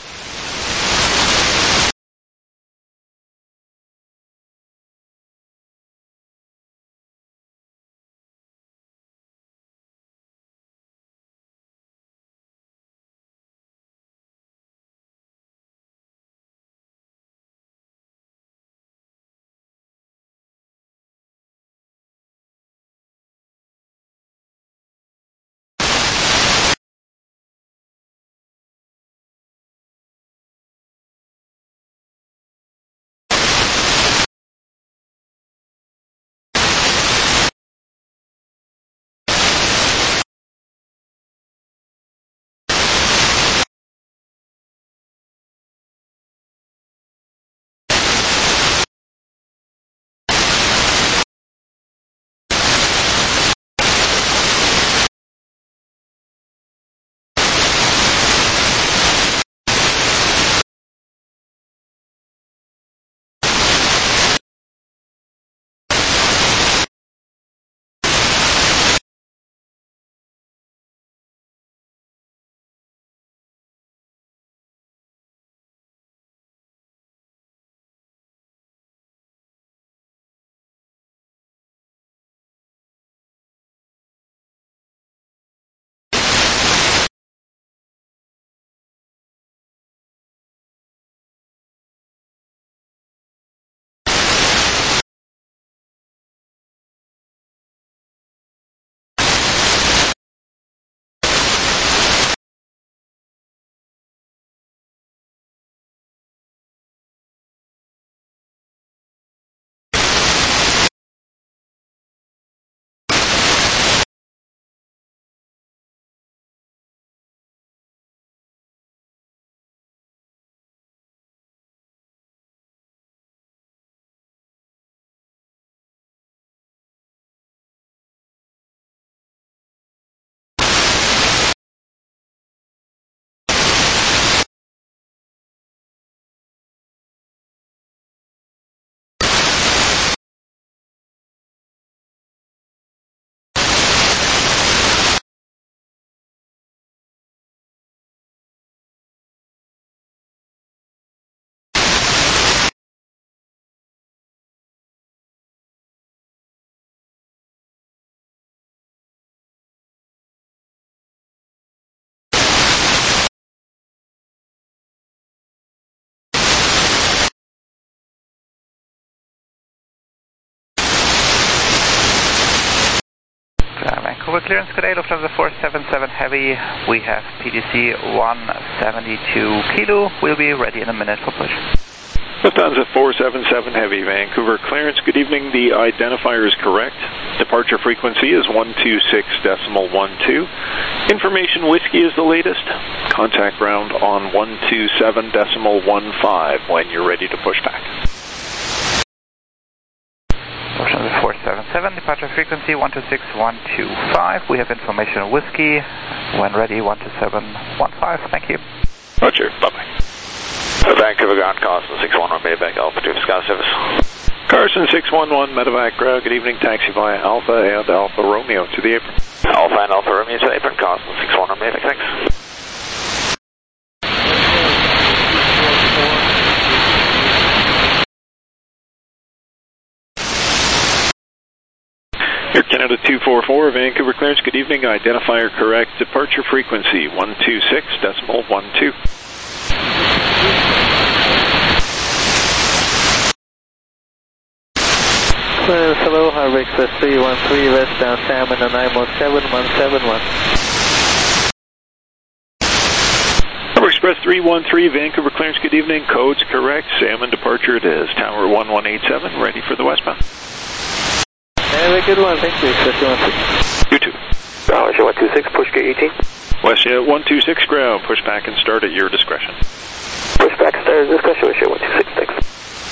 Vancouver clearance, good day, Lufthansa four seven seven Heavy. We have P D C one seventy-two Kilo. We'll be ready in a minute for push. Lufthansa four seven seven Heavy, Vancouver clearance. Good evening. The identifier is correct. Departure frequency is one two six decimal one two. Information Whiskey is the latest. Contact ground on one two seven decimal one five when you're ready to push back. Lufthansa four seven seven, departure frequency one two six one two five. We have information Whiskey. When ready, one two seven one five. Thank you. Roger. Bye-bye. Vancouver ground, Carson six one one Medevac Alpha to Sky Service. Carson six one one Medevac ground, good evening, taxi via Alpha and Alpha Romeo to the apron. Alpha and Alpha Romeo to the apron, Carson six one one Medevac, thanks. Air Canada two four four, Vancouver clearance, good evening, identifier correct, departure frequency one two six decimal one two. Clearance, hello, Harbor Express three one three, westbound Salmon on nine one seven one seven one. Harbor Express three one three, Vancouver clearance, good evening, codes correct, Salmon departure it is, Tower one one eight seven, ready for the westbound. Very good one, thank you, Express one three. You too. Westjet one two six, push gate eighteen. Westjet one two six ground, push back and start at your discretion. Push back and start at your discretion, Westjet one two six, thanks.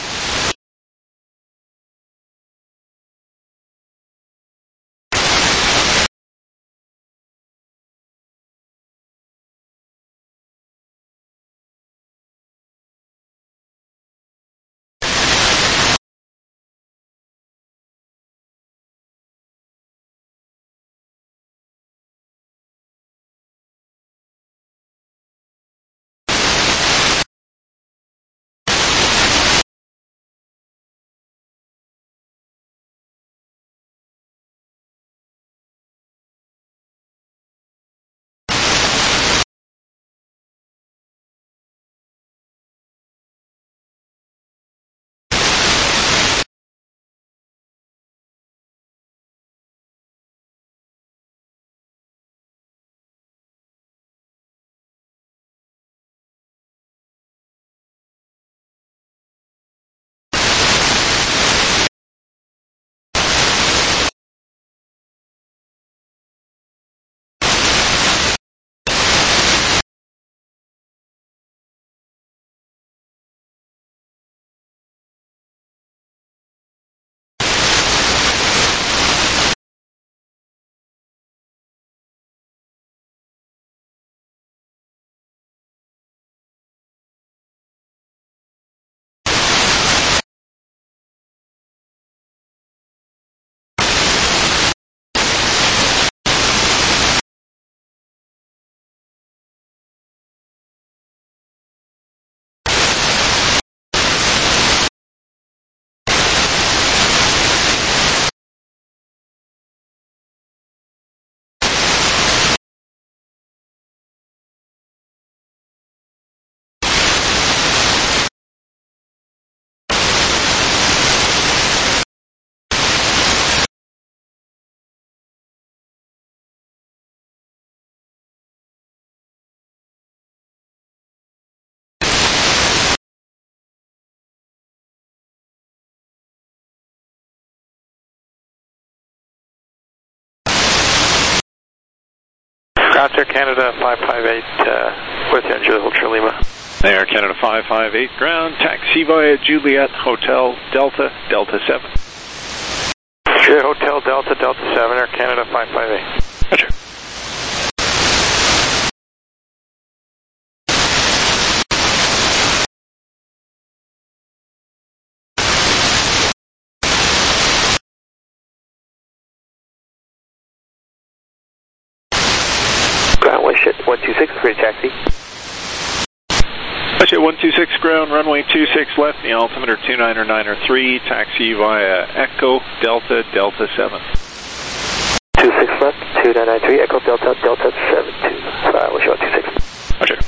Air Canada five five eight, uh, with Angela Hotel Lima. Air Canada five five eight ground, taxi via Juliet Hotel Delta, Delta seven. Juliet Hotel Delta, Delta seven, Air Canada five five eight. Roger. one two six, free taxi. Westjet one two six ground, runway two six left, the altimeter two niner niner three, taxi via Echo Delta, Delta seven. two six left, two nine nine three, Echo Delta, Delta seven two. Uh, Westjet one two six. Roger.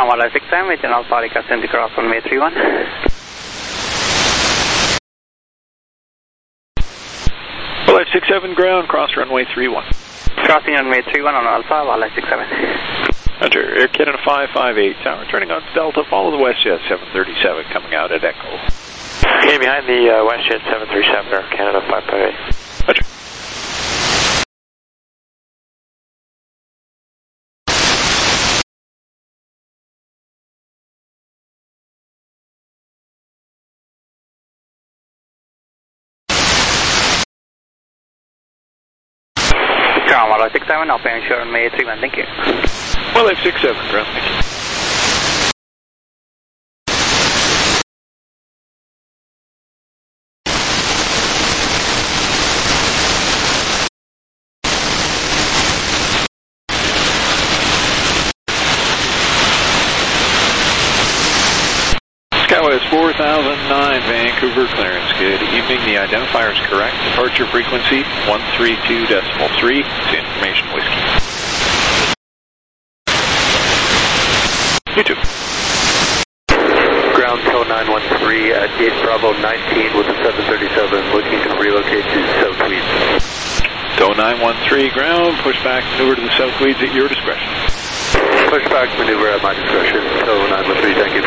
Ground one six seven with an Alpha Rica Center cross runway three one. one six seven ground, cross runway three one. Crossing runway three one on Alpha, one six seven. Roger, Air Canada five five eight, tower turning on Delta, follow the WestJet seven thirty-seven coming out at Echo. Okay, behind the uh, WestJet seven thirty-seven, Air Canada five five eight. Roger. one six seven, open shore runway three one, thank you. one six seven, ground, thank you. Skywest four thousand nine, Vancouver clearance. Good evening. The identifier is correct. Departure frequency one three two decimal three. It's information whiskey. You too. Ground code nine one three at gate Bravo nineteen with the seven thirty-seven looking to relocate to South Weeds. Tow nine one three ground, push back maneuver to the South Weeds at your discretion. Push back maneuver at my discretion. Tow nine one three, thank you.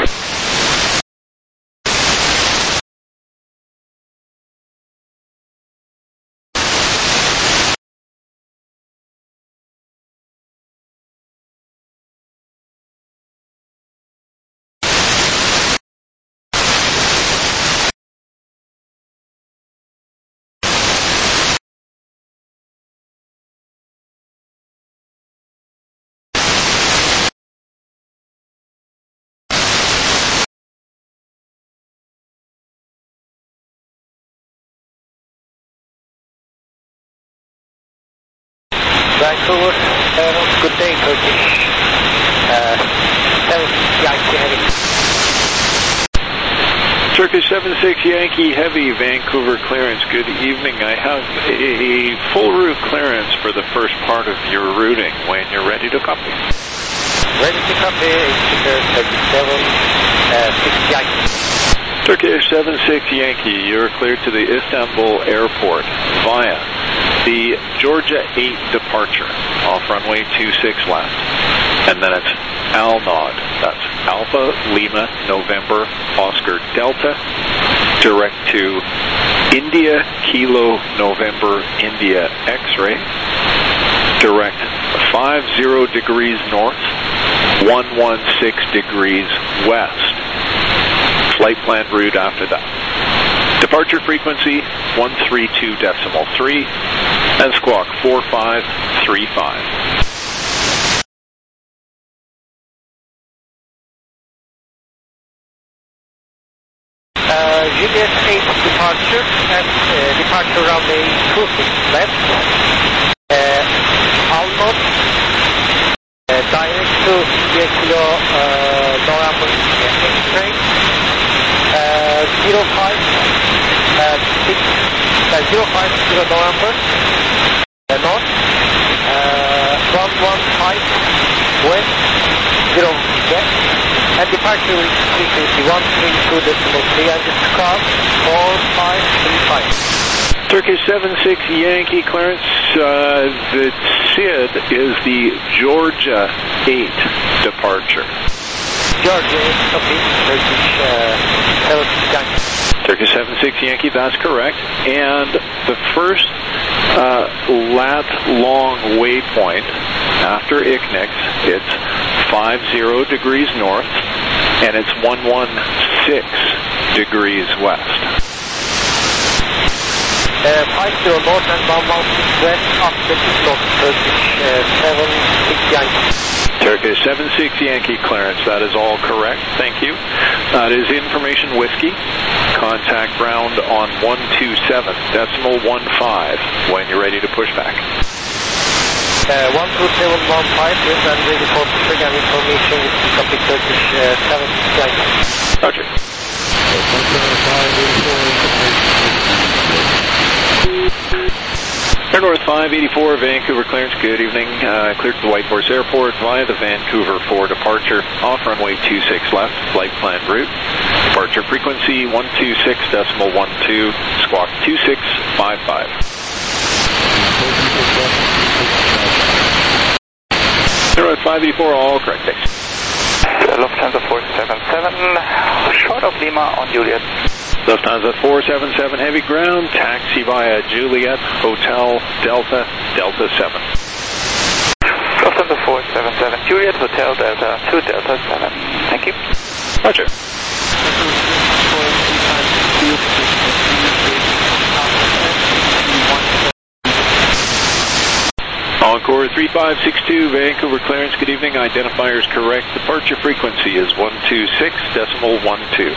Vancouver, uh, good day, Turkish. Uh, seven Yankee Heavy. Turkish seven six Yankee Heavy, Vancouver clearance. Good evening. I have a full route clearance for the first part of your routing when you're ready to copy. Ready to copy, Turkish seven six Yankee. Turkish seven six Yankee, you're cleared to the Istanbul airport via the Georgia eight departure off runway two six left. And then it's ALNOD, that's Alpha Lima November Oscar Delta, direct to India Kilo November India X-ray, direct five zero degrees north, one one six degrees west. Flight plan route after that. Departure frequency one three two decimal three and squawk four five three five. Uh, Juliet eight departure and uh, departure runway two six left. Uh, ALNOD uh, direct to India Kilo uh, November X-ray. Uh, zero five uh, six uh, zero five zero November uh, north uh, one one five west zero west and departure frequency one three two decimal three and it's cross four five three five. Turkish seven six Yankee clearance. Uh, the S I D is the Georgia eight departure. Georgia eight, copy. Turkish uh, seven six Yankee. Turkish seven six Yankee, that's correct. And the first uh, lat long waypoint after I C N I C, it's five zero degrees north and it's one one six degrees west. Uh, five zero north and one one six west after Turkish uh, seven six Yankee. Turkish seven six Yankee clearance, that is all correct, thank you. That is information whiskey. Contact ground on one two seven decimal one five when you're ready to push back. Uh, one two seven one five, yes, I'm ready for pushback and information with the copy Turkish uh, seven six Yankee. Roger. Air North five eighty-four, Vancouver clearance, good evening. Uh, cleared to the White Horse Airport via the Vancouver four departure, off runway two six left, flight plan route. Departure frequency one two six point one two, squawk two six five five. Air North five eighty-four, all correct, thanks. Lufthansa four seven seven, short of Lima on Juliet. Lufthansa four seven seven, heavy ground, taxi via Juliet, Hotel, Delta, Delta seven. Lufthansa four seven seven, Juliet, Hotel, Delta two, Delta seven. Thank you. Roger. Encore three five six two, Vancouver clearance, good evening. Identifiers correct. Departure frequency is one two six point one two.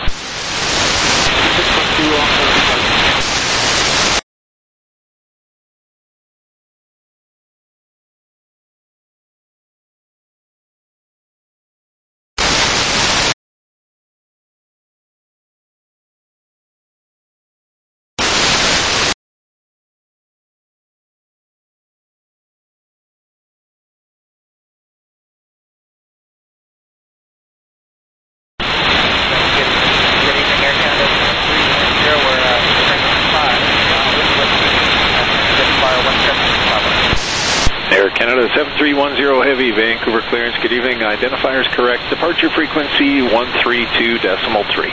Canada seven three one zero Heavy, Vancouver clearance, good evening. Identifiers correct. Departure frequency one three two point three.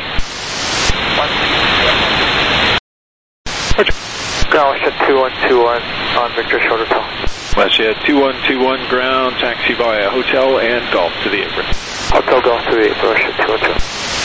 Ground two one two one on Victor Short Hotel. WestJet two one two one ground, taxi via Hotel and Golf to the apron. Hotel Golf to the apron, WestJet two one two.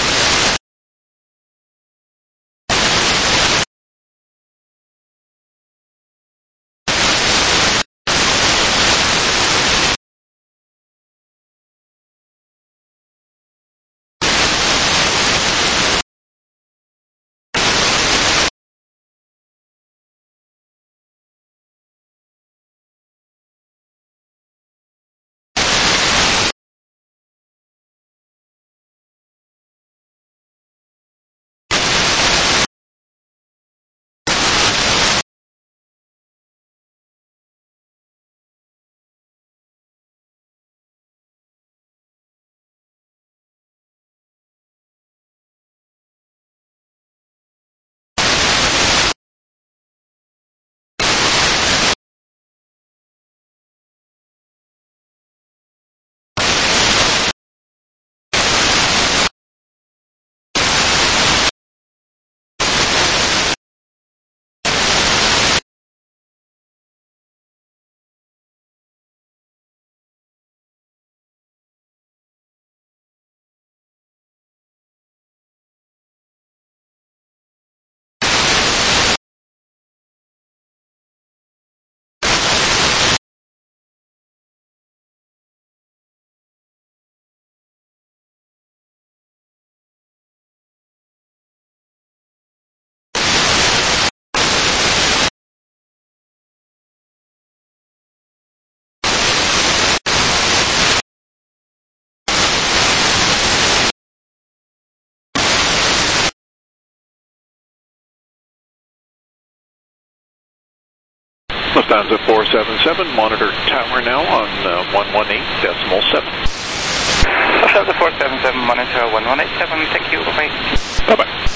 Lufthansa four seven seven, monitor tower now on uh, one one eight point seven. Lufthansa four seven seven, monitor one one eight point seven, thank you, bye-bye. Bye-bye.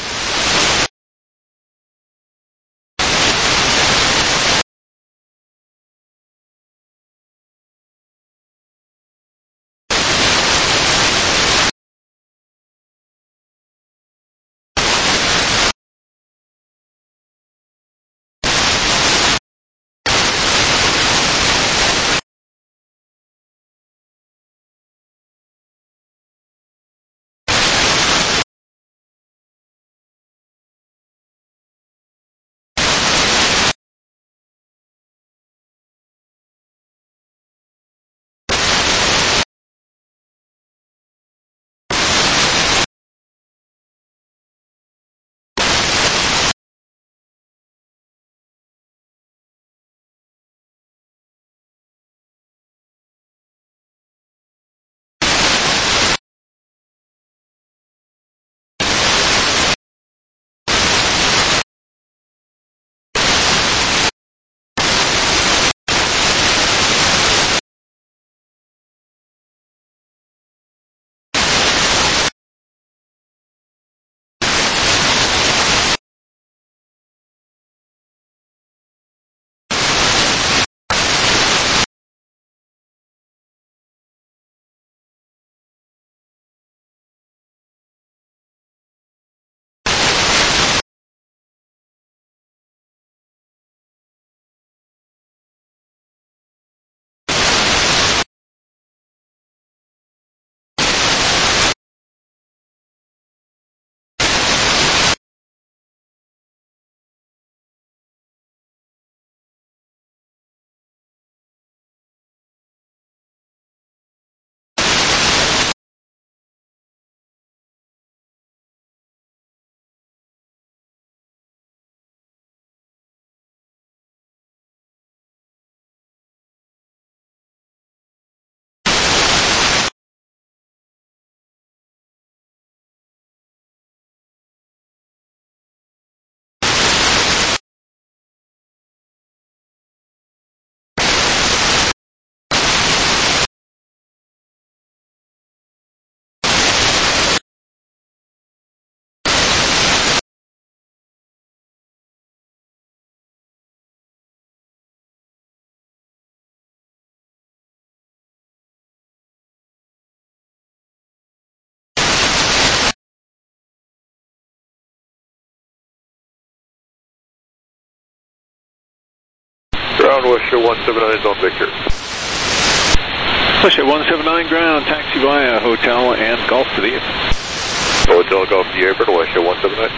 ground, West Show one seven nine is on Victor. West Show one seven nine ground, taxi via hotel and golf to the apron. Hotel Golf to the apron, West Show one seven nine.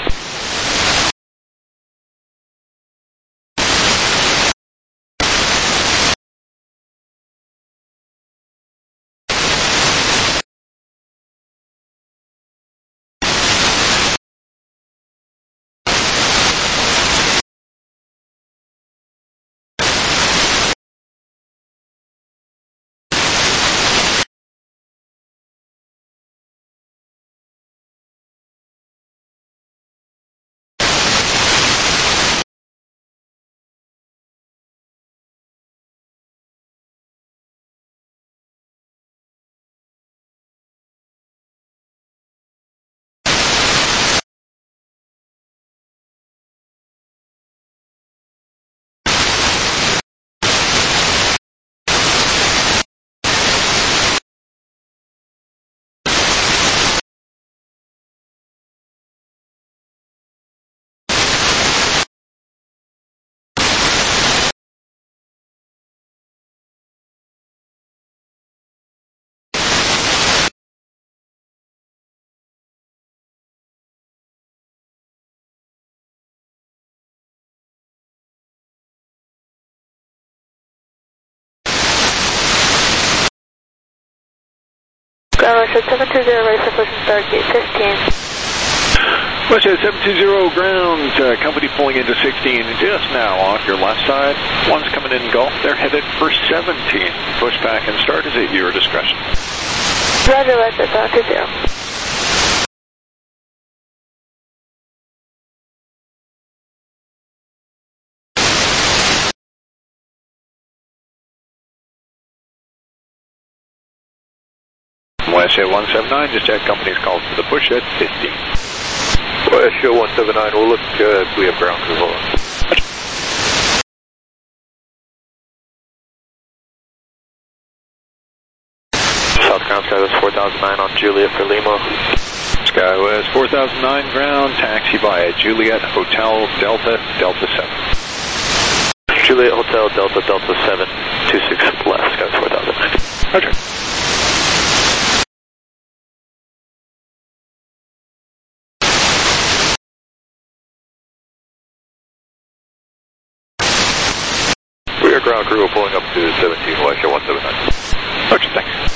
Ground West seven two zero, ready for push and start, gate fifteen. West seven two zero ground, uh, company pulling into sixteen just now off your left side. One's coming in Gulf, they're headed for seventeen. Push back and start is at your discretion. Roger, West seven two zero. West Show one seven nine, just had company's called for the push at fifteen. West Show one seven nine, we'll look uh, if we have ground crew. Hold on. South Ground Skywest four thousand nine on Juliet for Lima. Skywest four thousand nine ground, taxi via Juliet Hotel Delta Delta seven. Juliet Hotel Delta Delta seven, two six left, Skywest four thousand nine. Roger. We are ground crew pulling up to seventeen, West Show one seven nine. Roger, thanks.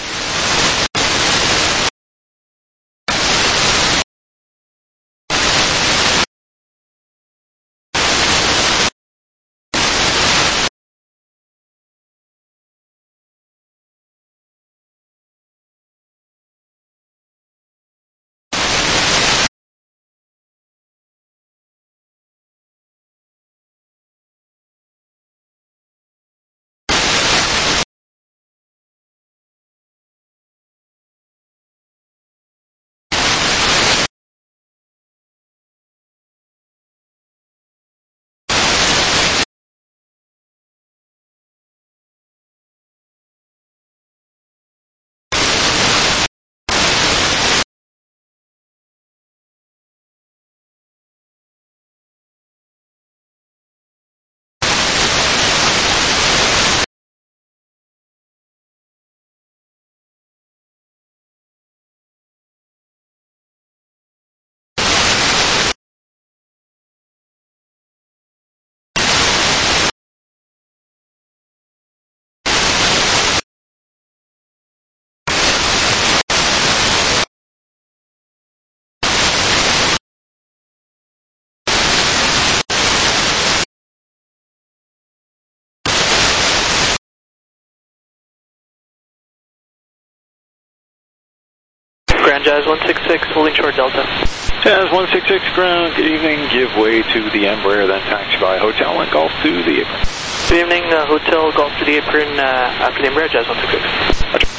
Grand Jazz one six six, holding short Delta. Jazz one six six ground, good evening, give way to the Embraer, then taxi by Hotel and Golf to the apron. Good evening, uh, Hotel Golf to the apron uh, after the Embraer, Jazz one six six. Roger.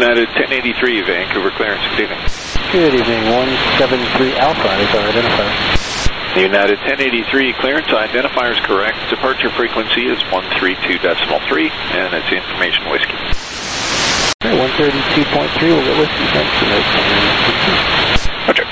United ten eighty-three, Vancouver clearance. Good evening. Good evening. one seven three Alpha is our identifier. United ten eighty-three, clearance identifier is correct. Departure frequency is one thirty-two point three, and it's information whiskey. Okay, one thirty-two point three, we'll get whiskey. Thanks for notes. Roger.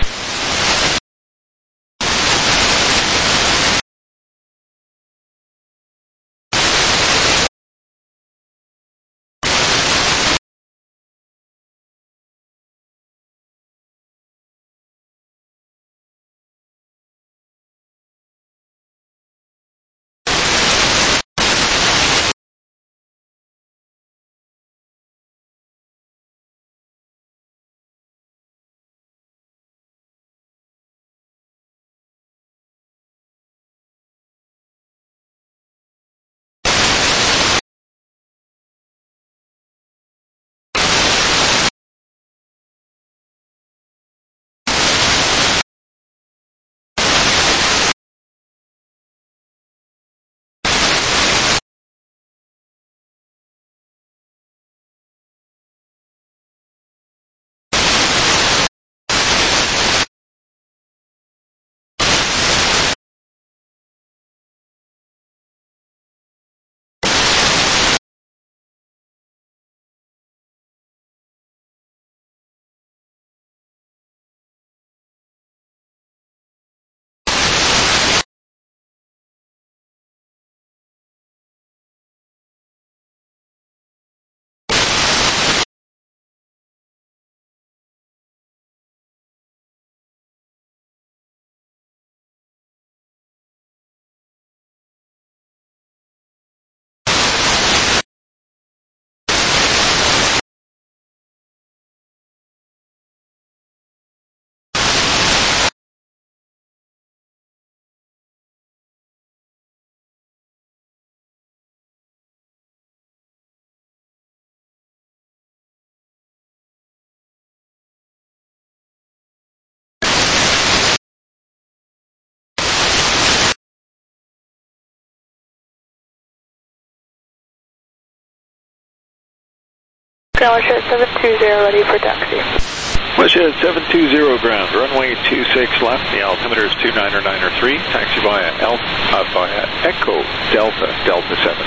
Ground seven two zero, ready for taxi. Westhead seven two zero ground, runway two six left, the altimeter is two niner niner three, taxi via, El, uh, via Echo Delta Delta seven.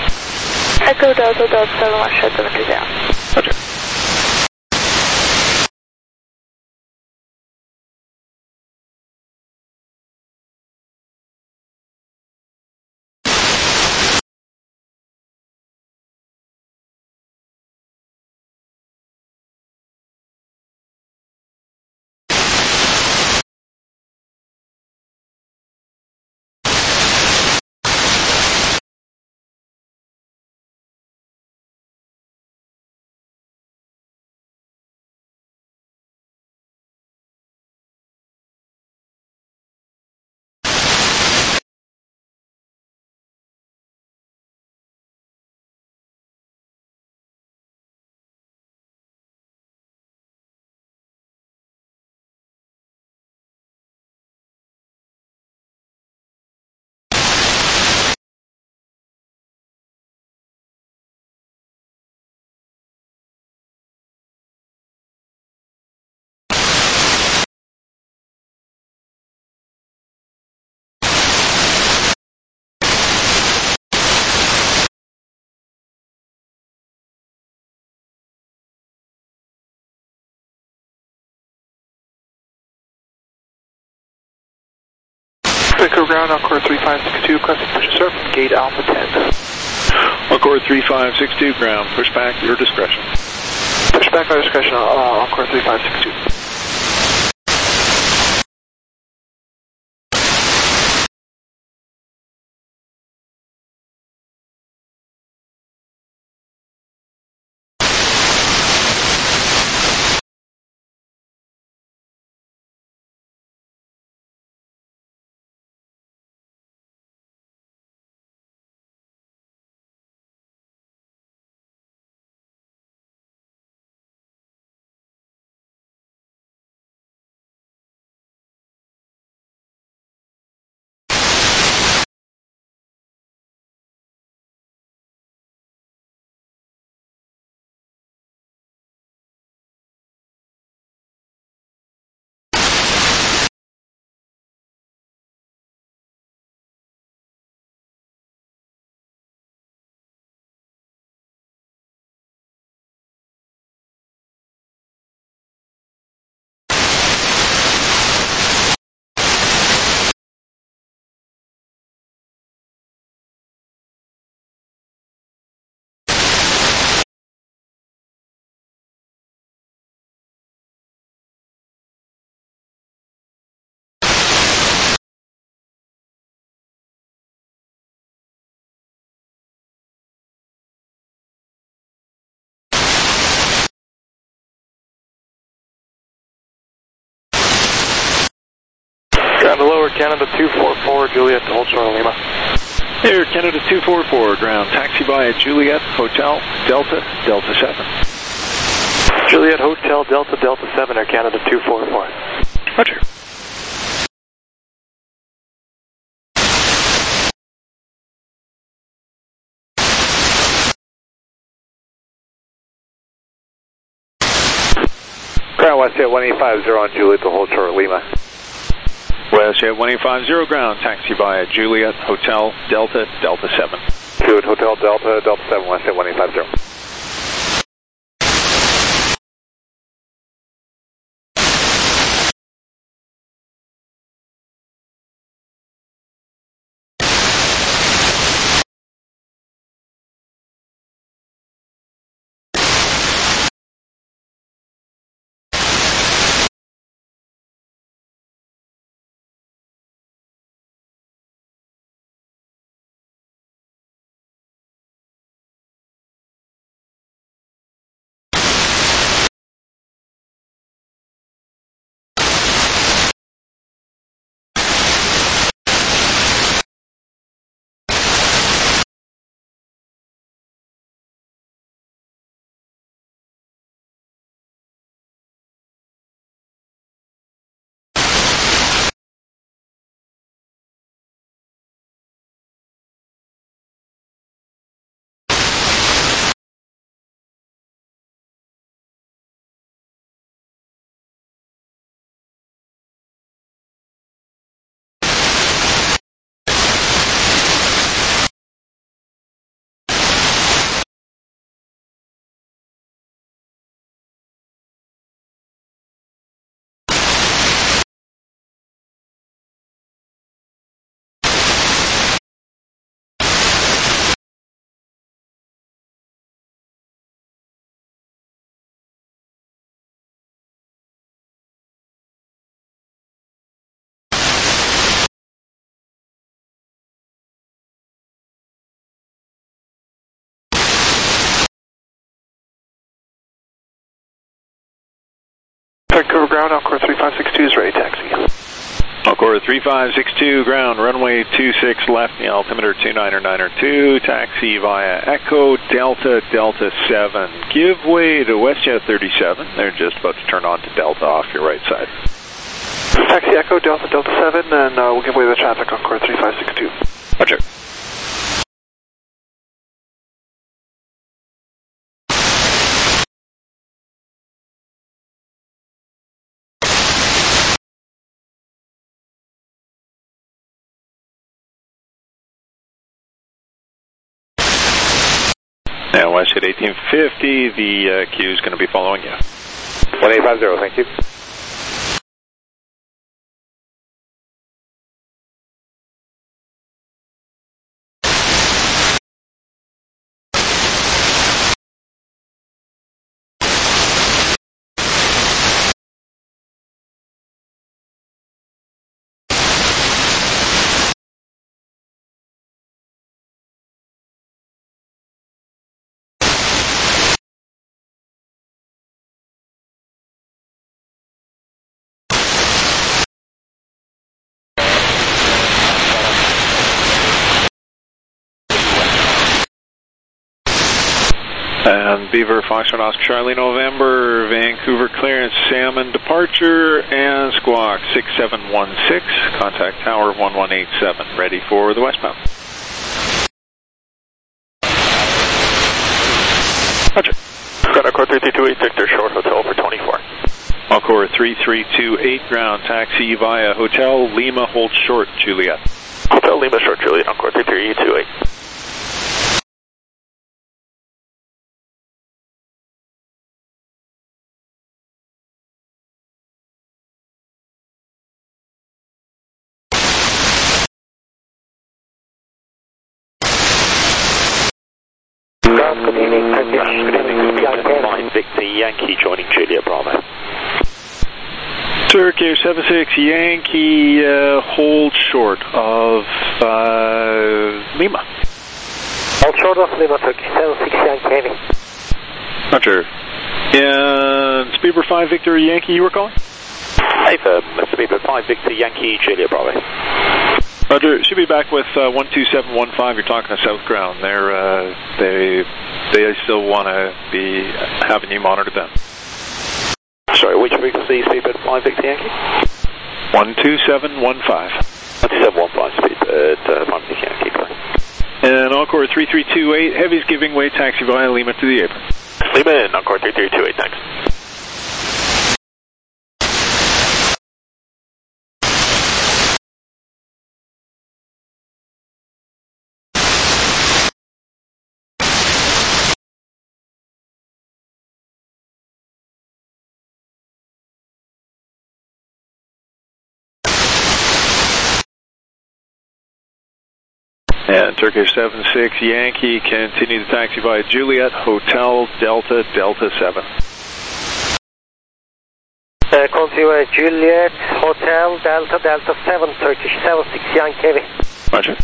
Echo Delta Delta seven, Westhead seven two zero. Roger. Echo ground, Encore three five six two, requesting push to start from gate Alpha ten. Encore three five six two ground, push back, your discretion. Push back, our discretion, uh, Encore three five six two. Ground to lower, Canada two four four, Juliet to hold short on Lima. Air Canada two four four, ground taxi via Juliet Hotel Delta Delta seven. Juliet Hotel Delta Delta seven, Air Canada two four four. Roger. Ground Westjet one eight five zero on Juliet to hold short Lima. Westjet one eight five zero, ground taxi via Juliet Hotel Delta Delta seven. Juliet Hotel Delta Delta seven, Westjet one eight five zero. Vancouver ground, Encore three five six two is ready taxi. Encore three five six two, ground, runway two six left, the altimeter two niner niner two, taxi via Echo Delta Delta seven. Give way to WestJet thirty-seven, they're just about to turn on to Delta off your right side. Taxi Echo Delta Delta seven, and uh, we'll give way to the traffic, Encore three five six two. Roger. Now, WestJet eighteen fifty, the uh, queue is going to be following you. one eight five zero, thank you. And Beaver, Foxtrot, Oscar, Charlie, November, Vancouver clearance, Salmon departure, and Squawk six seven one six, contact tower one one eight seven, ready for the westbound. Roger. Got Encore three three two eight, Victor, short hotel for twenty-four. Encore three three two eight, ground taxi via Hotel Lima, hold short, Juliet. Hotel Lima, short, Juliet, Encore three three two eight. Good evening, Fine, Victor Yankee joining Juliet Bravo. Turkish seven six Yankee, uh, hold short of uh, Lima. Hold short of Lima, Turkish seven six Yankee Heavy. Roger. And Speedbird five Victor Yankee, you were calling? Affirm, speedbird five Victor Yankee Juliet Bravo. Roger, should be back with uh, one two seven one five. You're talking to South Ground. They're, uh, they they still want to be having you monitor them. Sorry, which frequency, speedbird five Victor Yankee? one two seven one five. one two seven one five, speedbird uh, five Victor Yankee, clear. And Encore three three two eight, heavy's giving way, taxi via Lima to the apron. Lima in, Encore three three two eight, thanks. And Turkish seven six Yankee, continue the taxi via Juliet, Hotel, Delta, Delta seven. Uh, continue via Juliet, Hotel, Delta, Delta seven, Turkish seven six Yankee Heavy. Roger.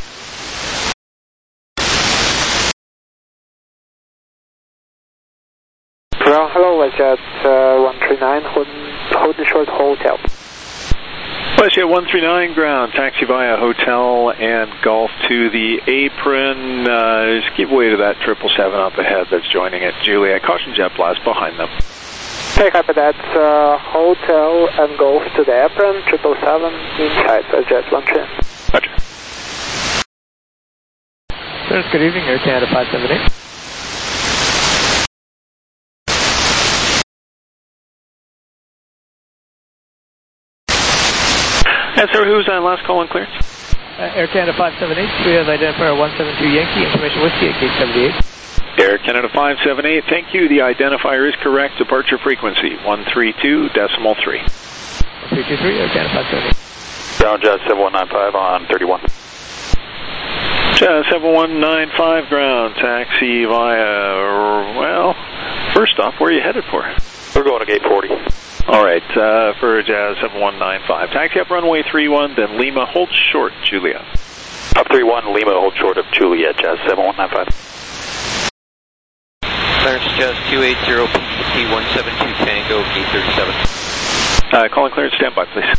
Ground hello, Jet uh, one three nine, Holden Short Hotel. Westjet one three nine ground, taxi via Hotel and Golf to the apron. Uh, just give way to that triple seven up ahead that's joining it. Juliet, caution jet blast behind them. Okay, copy that. Uh, Hotel and Golf to the apron, triple seven inside uh, Jet one three nine. Roger. Sir, good evening, Air Canada five seven eight. Yes, sir, who's on last call and clearance? Uh, Air Canada five seven eight, we have identifier one seven two Yankee, information whiskey at gate seventy-eight. Air Canada five seven eight, thank you. The identifier is correct. Departure frequency one three two decimal three. one three two three, Air Canada five seven eight. Ground Jet seven one nine five on thirty-one. Jet seven one nine five ground, taxi via, well, first off, where are you headed for? We're going to gate forty. All right, uh, for Jazz seven one nine five. Taxi up runway three one, then Lima, hold short, Juliet. Up three one, Lima, hold short of Juliet, Jazz seven one nine five. Clearance Jazz two eight zero, P T one seven two Tango, gate thirty-seven. Uh, calling clearance, standby, please.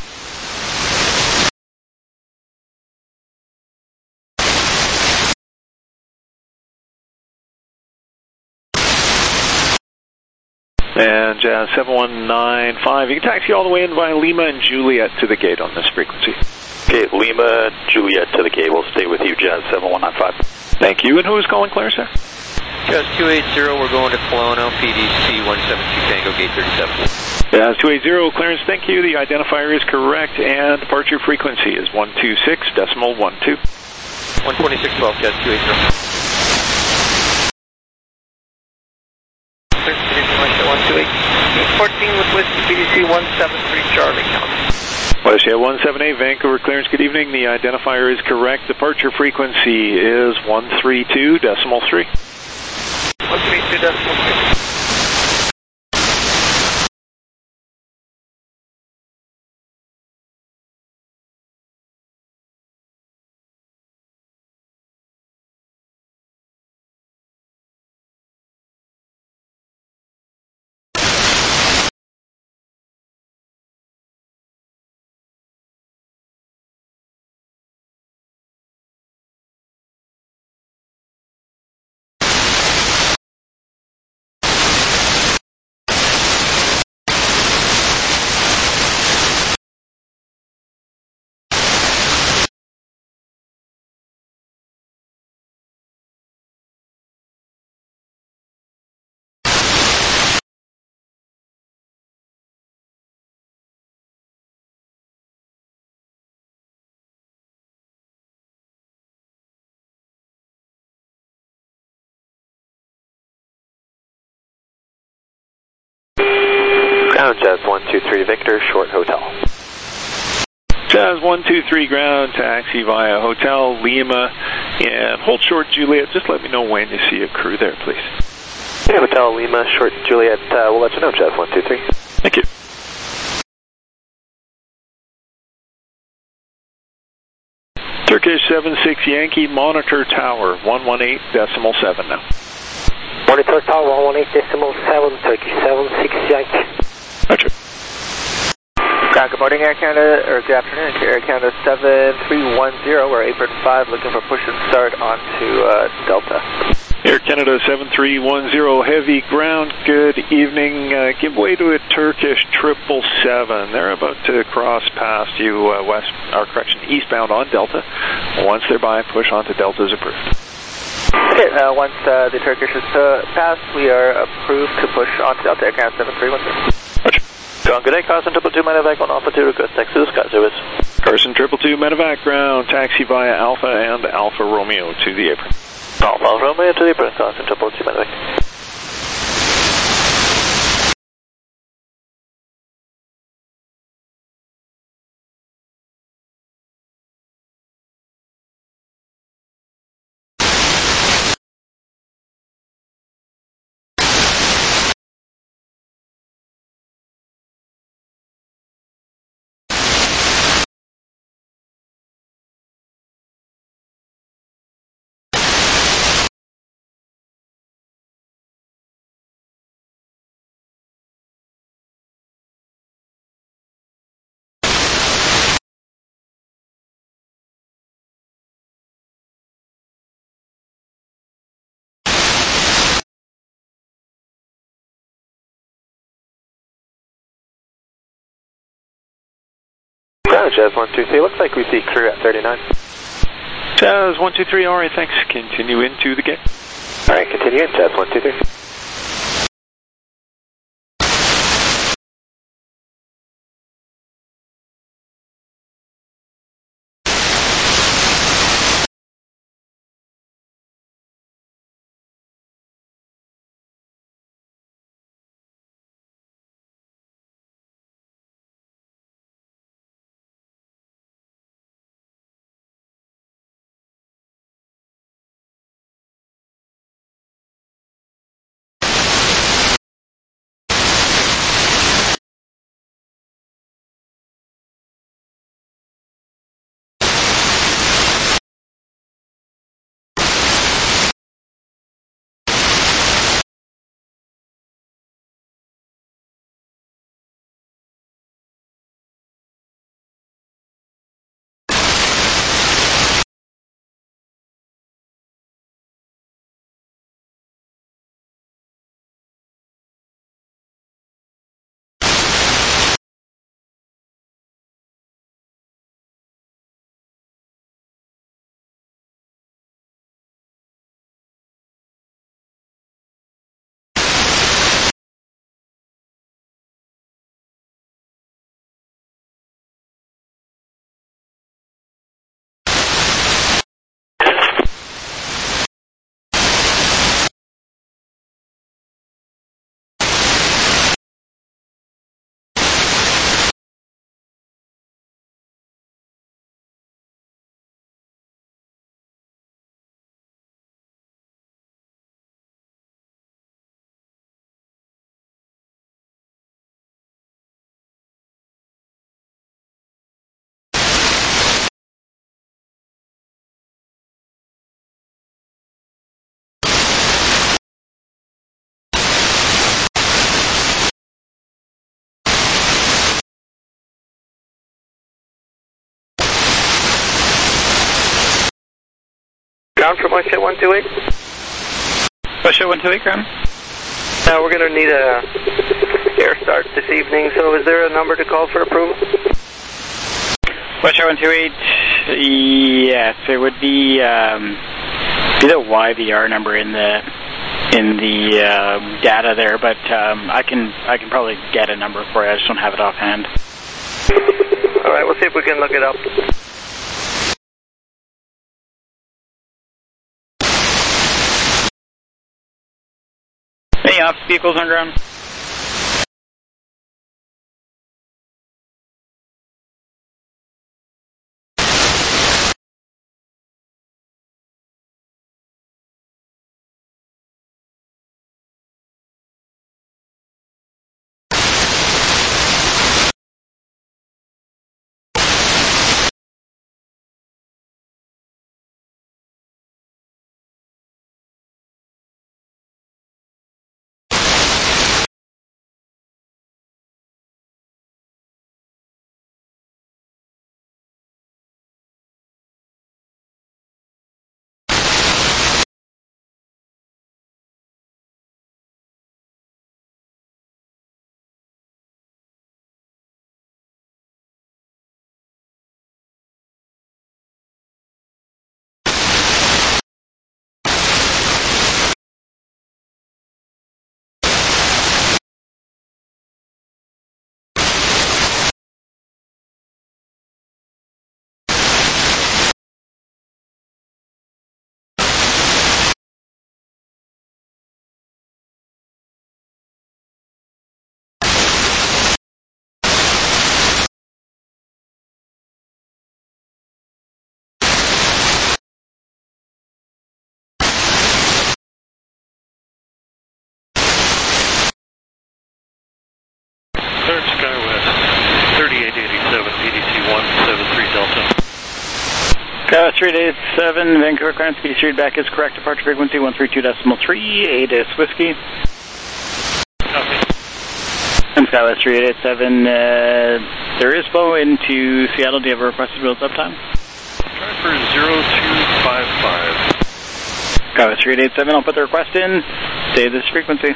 And Jazz seven one nine five, you can taxi all the way in via Lima and Juliet to the gate on this frequency. Okay, Lima, Juliet to the gate. We'll stay with you, Jazz seven one nine five. Thank you. And who is calling clear, sir? Jazz two eight zero, we're going to Kelowna, P D C one seven two Tango, gate thirty-seven. Jazz two eight zero, clearance, thank you. The identifier is correct, and departure frequency is one two six decimal one two. one twenty-six twelve, Jazz two eight zero. one two eight, fourteen with Whiskey, P D C one seven three Charlie, County. Westjet one seven eight, Vancouver clearance, good evening. The identifier is correct. Departure frequency is one three two decimal three. one three two decimal three. Ground Jazz one two three Victor, short Hotel. Jazz one two three ground, taxi via Hotel, Lima, and hold short Juliet. Just let me know when you see a crew there, please. Yeah, Hotel, Lima, short Juliet, uh, we'll let you know, Jazz one two three. Thank you. Turkish seven six Yankee, monitor tower, one one eight decimal seven now. Monitor tower, one one eight decimal seven, Turkish seven six Yankee. Roger. Uh, good morning, Air Canada, or good afternoon, Air Canada seven three one zero. We're apron five, looking for push and start onto uh, Delta. Air Canada seven three one zero, heavy ground, good evening. Uh, give way to a Turkish triple seven. They're about to cross past you uh, west, or correction, eastbound on Delta. Once they're by, push onto Delta is approved. Okay, uh, once uh, the Turkish is uh, passed, we are approved to push onto Delta. Air Canada seven three one zero. John, good day, Carson, triple two, medevac on Alpha two, request taxi to the Sky Service. Carson, triple two, medevac ground, taxi via Alpha and Alpha Romeo to the apron. Alpha Romeo to the apron, Carson, triple two, medevac. Ground, Jazz one two three, looks like we see crew at thirty-nine. Jazz one two three, alright, thanks. Continue into the gate. Alright, continue in, Jazz one two three. Ground from Westjet one two eight. Westjet one two eight, ground. Now we're going to need a air start this evening, so is there a number to call for approval? Westjet one two eight, yes, it would be um, be the Y V R number in the in the uh, data there, but um, I can I can probably get a number for you. I just don't have it offhand. All right, we'll see if we can look it up. Any ops vehicles on ground? Skywest three eight seven, Vancouver clearance, speed readback is correct, departure frequency one three two decimal three, ATIS Whiskey. Okay. And Skywest three eight seven, uh, there is flow into Seattle. Do you have a requested wheels up time? Try for zero two five five. Skywest three eight seven, I'll put the request in. Stay this frequency.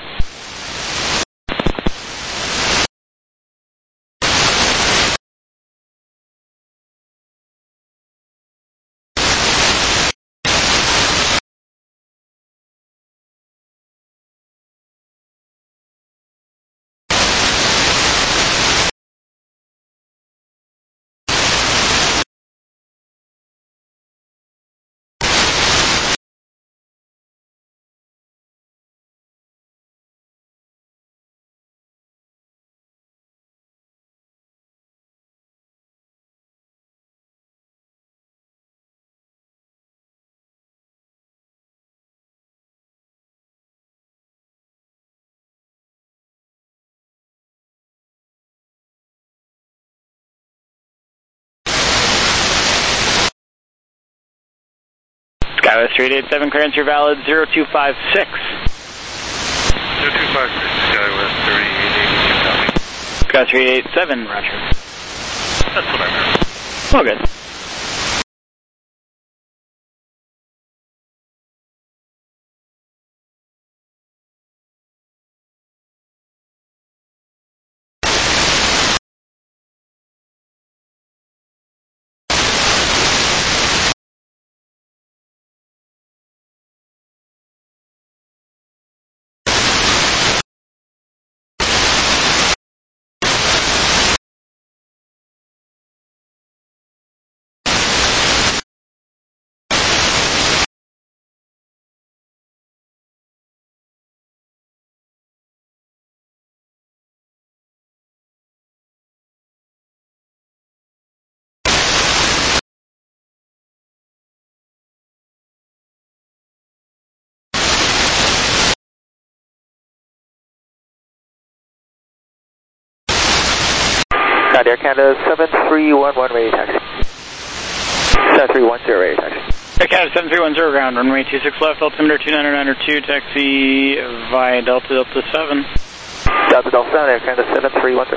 Skywest three eight seven, clearance, you're valid, zero two five six. zero two five six, Skywest three eight eight, Skywest three eight seven, roger. That's what I meant. All good. Air Canada seven three one one, ready taxi. seven three one zero, ready taxi. Air Canada seven three one zero, ground, runway two six left, altimeter two nine nine two, taxi via Delta Delta seven. Delta Delta seven, Air Canada seven three one zero.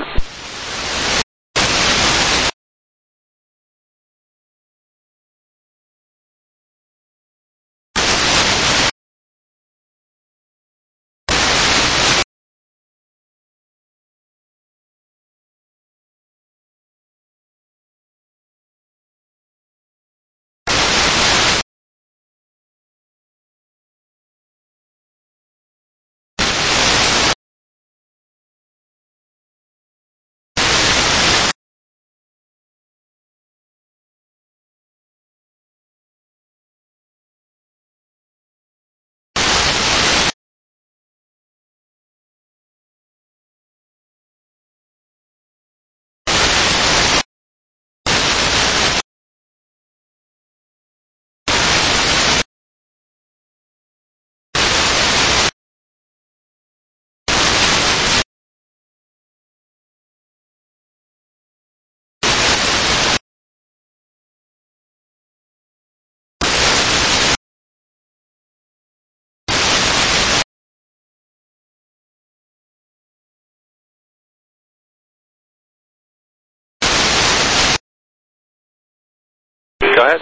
Go ahead.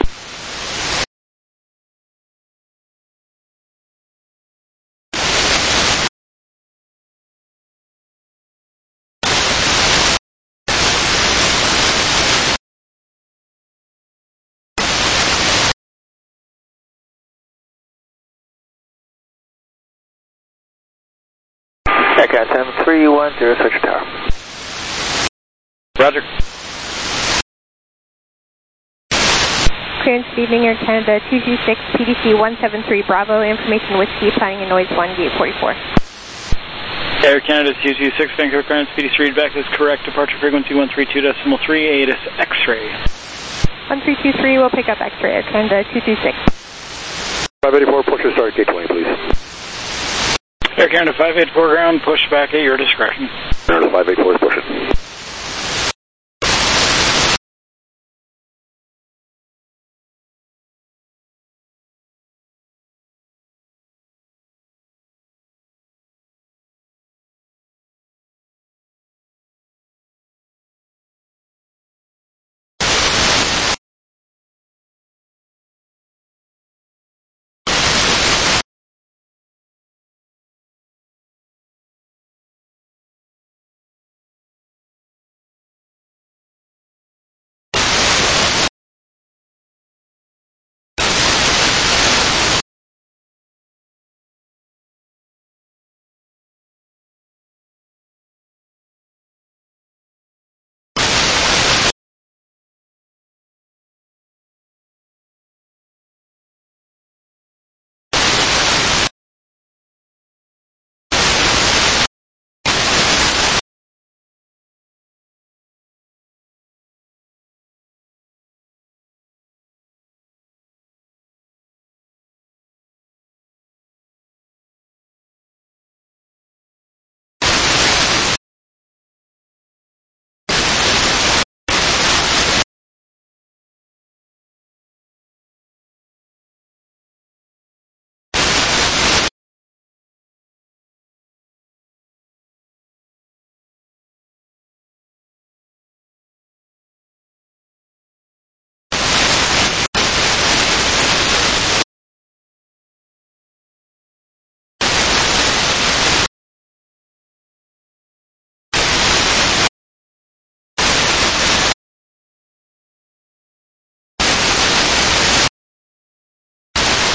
Aircraft seven three one zero, switch tower. Roger. Clearance, good evening, Air Canada two two six, P D C one seven three Bravo, information Whiskey, planning and noise one, gate forty-four. Air Canada two two six, Vancouver clearance, P D C readback is correct, departure frequency one three two decimal three, ATIS X-ray. one three two three will pick up X-ray, Air Canada two two six. five eighty-four, push to start gate twenty, please. Air Canada five eighty-four ground, push back at your discretion. five eighty-four is pushing.